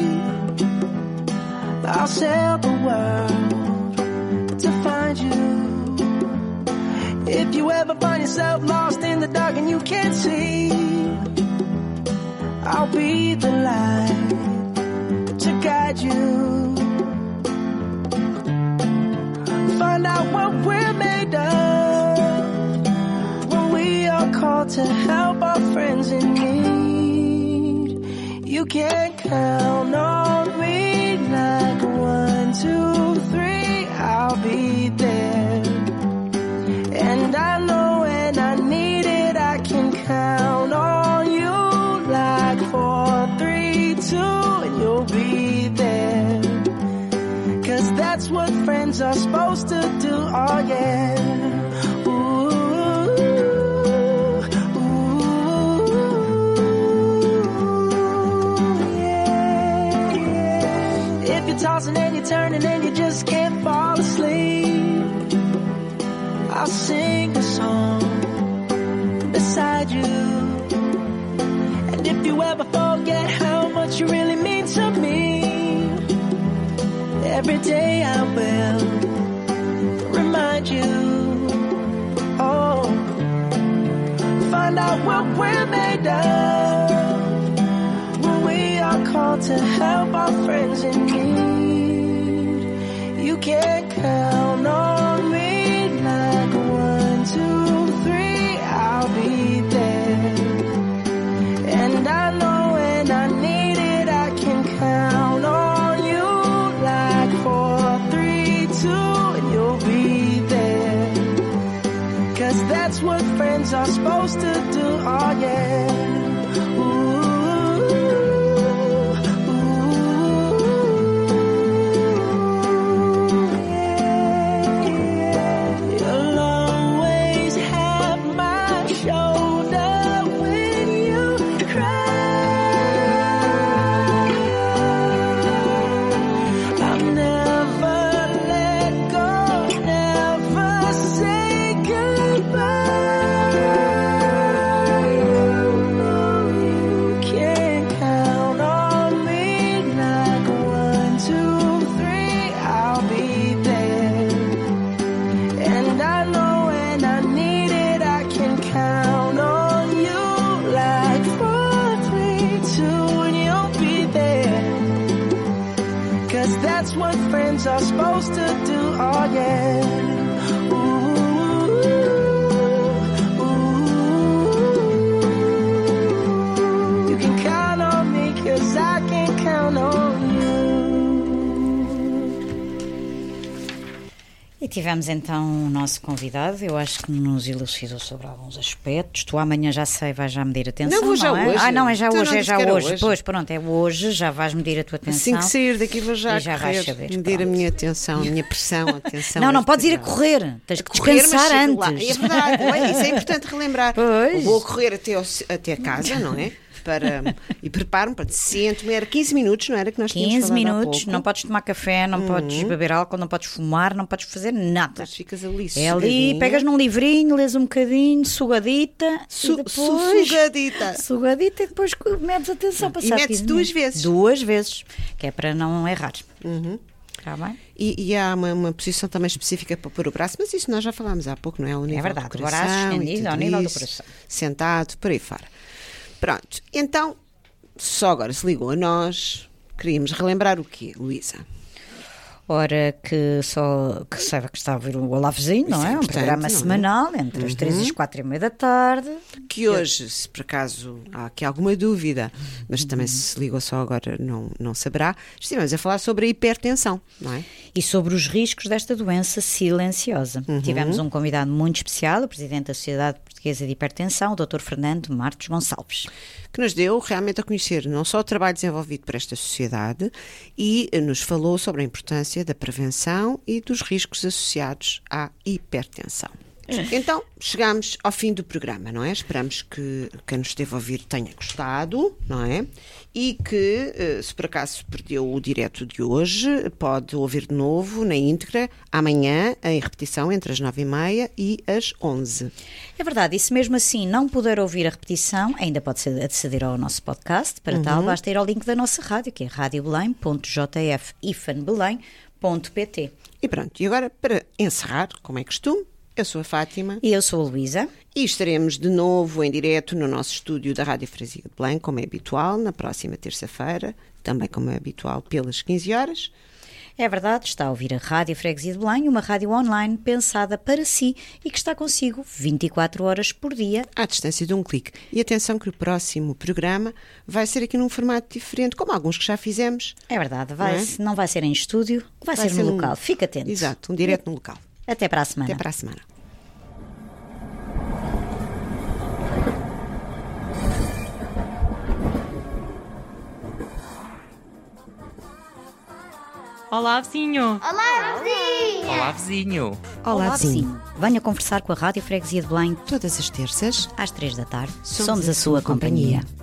I'll sail the world to find you. If you ever find yourself lost in the dark and you can't see, I'll be the light to guide you. Find out what we're made of when we are called to help our friends in need. You can count on me like 1, 2, 3, I'll be there. And I know when I need it, I can count on you like 4, 3, 2, and you'll be there. 'Cause that's what friends are supposed to do, oh yeah. Ooh, yeah, yeah. If you're tossing and you're turning and you just can't fall asleep, I'll sing a song beside you. And if you ever forget how much you really mean to me, every day I will remind you. Oh, find out what we're made of when we are called to help our friends in need. You can count on me like 1, 2, 3, I'll be there. And I know when I need it, I can count on you like 4, 3, 2, and you'll be there. 'Cause that's what friends are supposed to do, oh yeah. Ooh, yeah, yeah. You'll always have my shoulder when you cry. I'll never let go, never say goodbye. You know you can count on me like 1, 2, 3, I'll be there. And I know when I need it, I can count on you like 4, 3, 2, and you'll be there. 'Cause that's what friends are supposed to do, oh yeah. Ooh, ooh. You can count on me 'cause I can count on you. E tivemos então o nosso convidado, eu acho que nos elucidou sobre alguns aspectos. Tu amanhã já sei, vais já medir a atenção. Não, vou já é? hoje. Ah, não, é já Tu hoje, não é disse já que era hoje. hoje. Pois, pronto, é hoje, já vais medir a tua atenção. Assim que sair daqui vou já, E já correr, vais saber, medir pronto. a minha atenção, a minha pressão, atenção. Não, não podes ir a correr, tens que descansar chego lá. antes. É verdade, isso é importante relembrar. Pois. Vou correr até a casa, não é? E preparo-me para sento-me, era 15 minutos, não era que nós tínhamos 15 falado há minutos, pouco? não podes tomar café, não podes beber álcool, não podes fumar, não podes fazer nada. Mas ficas ali É ali, sossegadinha. pegas num livrinho, lês um bocadinho, sugadita e depois... Sugadita. Sugadita e depois medes atenção para E metes 2 vezes. 2 vezes, que é para não errar. Está bem? E há uma posição também específica para pôr o braço, mas isso nós já falámos há pouco, não é? Ao nível verdade, do o braço coração e estendido tudo ao nível do isso, coração. Sentado, por aí fora. Pronto, então, só agora se ligou a nós, queríamos relembrar o quê, Luísa? Ora, que saiba que está a ouvir o Olá Vizinho, não Isso é é? Um importante, programa não é? semanal, entre as 3 e as 4:30 da tarde. Que hoje, se por acaso há aqui alguma dúvida, mas também se ligou só agora não saberá, estivemos a falar sobre a hipertensão, não é? E sobre os riscos desta doença silenciosa. Tivemos um convidado muito especial, o Presidente da Sociedade Portuguesa de Hipertensão, o Dr. Fernando Marques Gonçalves. Que nos deu realmente a conhecer não só o trabalho desenvolvido por esta sociedade e nos falou sobre a importância da prevenção e dos riscos associados à hipertensão. Então, chegamos ao fim do programa, não é? Esperamos que quem nos esteve a ouvir tenha gostado, não é? E que, se por acaso perdeu o direto de hoje, pode ouvir de novo, na íntegra, amanhã, em repetição, entre as 9h30 e as 11h. É verdade, e se mesmo assim não puder ouvir a repetição, ainda pode aceder ao nosso podcast. Para tal, basta ir ao link da nossa rádio, que é radiobelém.jf-belém.pt. E pronto, e agora, para encerrar, como é costume, eu sou a Fátima. E eu sou a Luísa. E estaremos de novo em direto no nosso estúdio da Rádio Freguesia de Belém, como é habitual, na próxima terça-feira, também como é habitual, pelas 15 horas. É verdade, está a ouvir a Rádio Freguesia de Belém, uma rádio online pensada para si e que está consigo 24 horas por dia. À distância de um clique. E atenção que o próximo programa vai ser aqui num formato diferente, como alguns que já fizemos. É verdade, não vai ser em estúdio, vai ser no local. Fique atento. Exato, um direto no local. Até para a semana. Até para a semana. Olá, vizinho! Olá, vizinho! Olá, vizinho! Olá, vizinho! Venha conversar com a Rádio Freguesia de Belém Todas as terças, às 3 da tarde. Somos a sua companhia.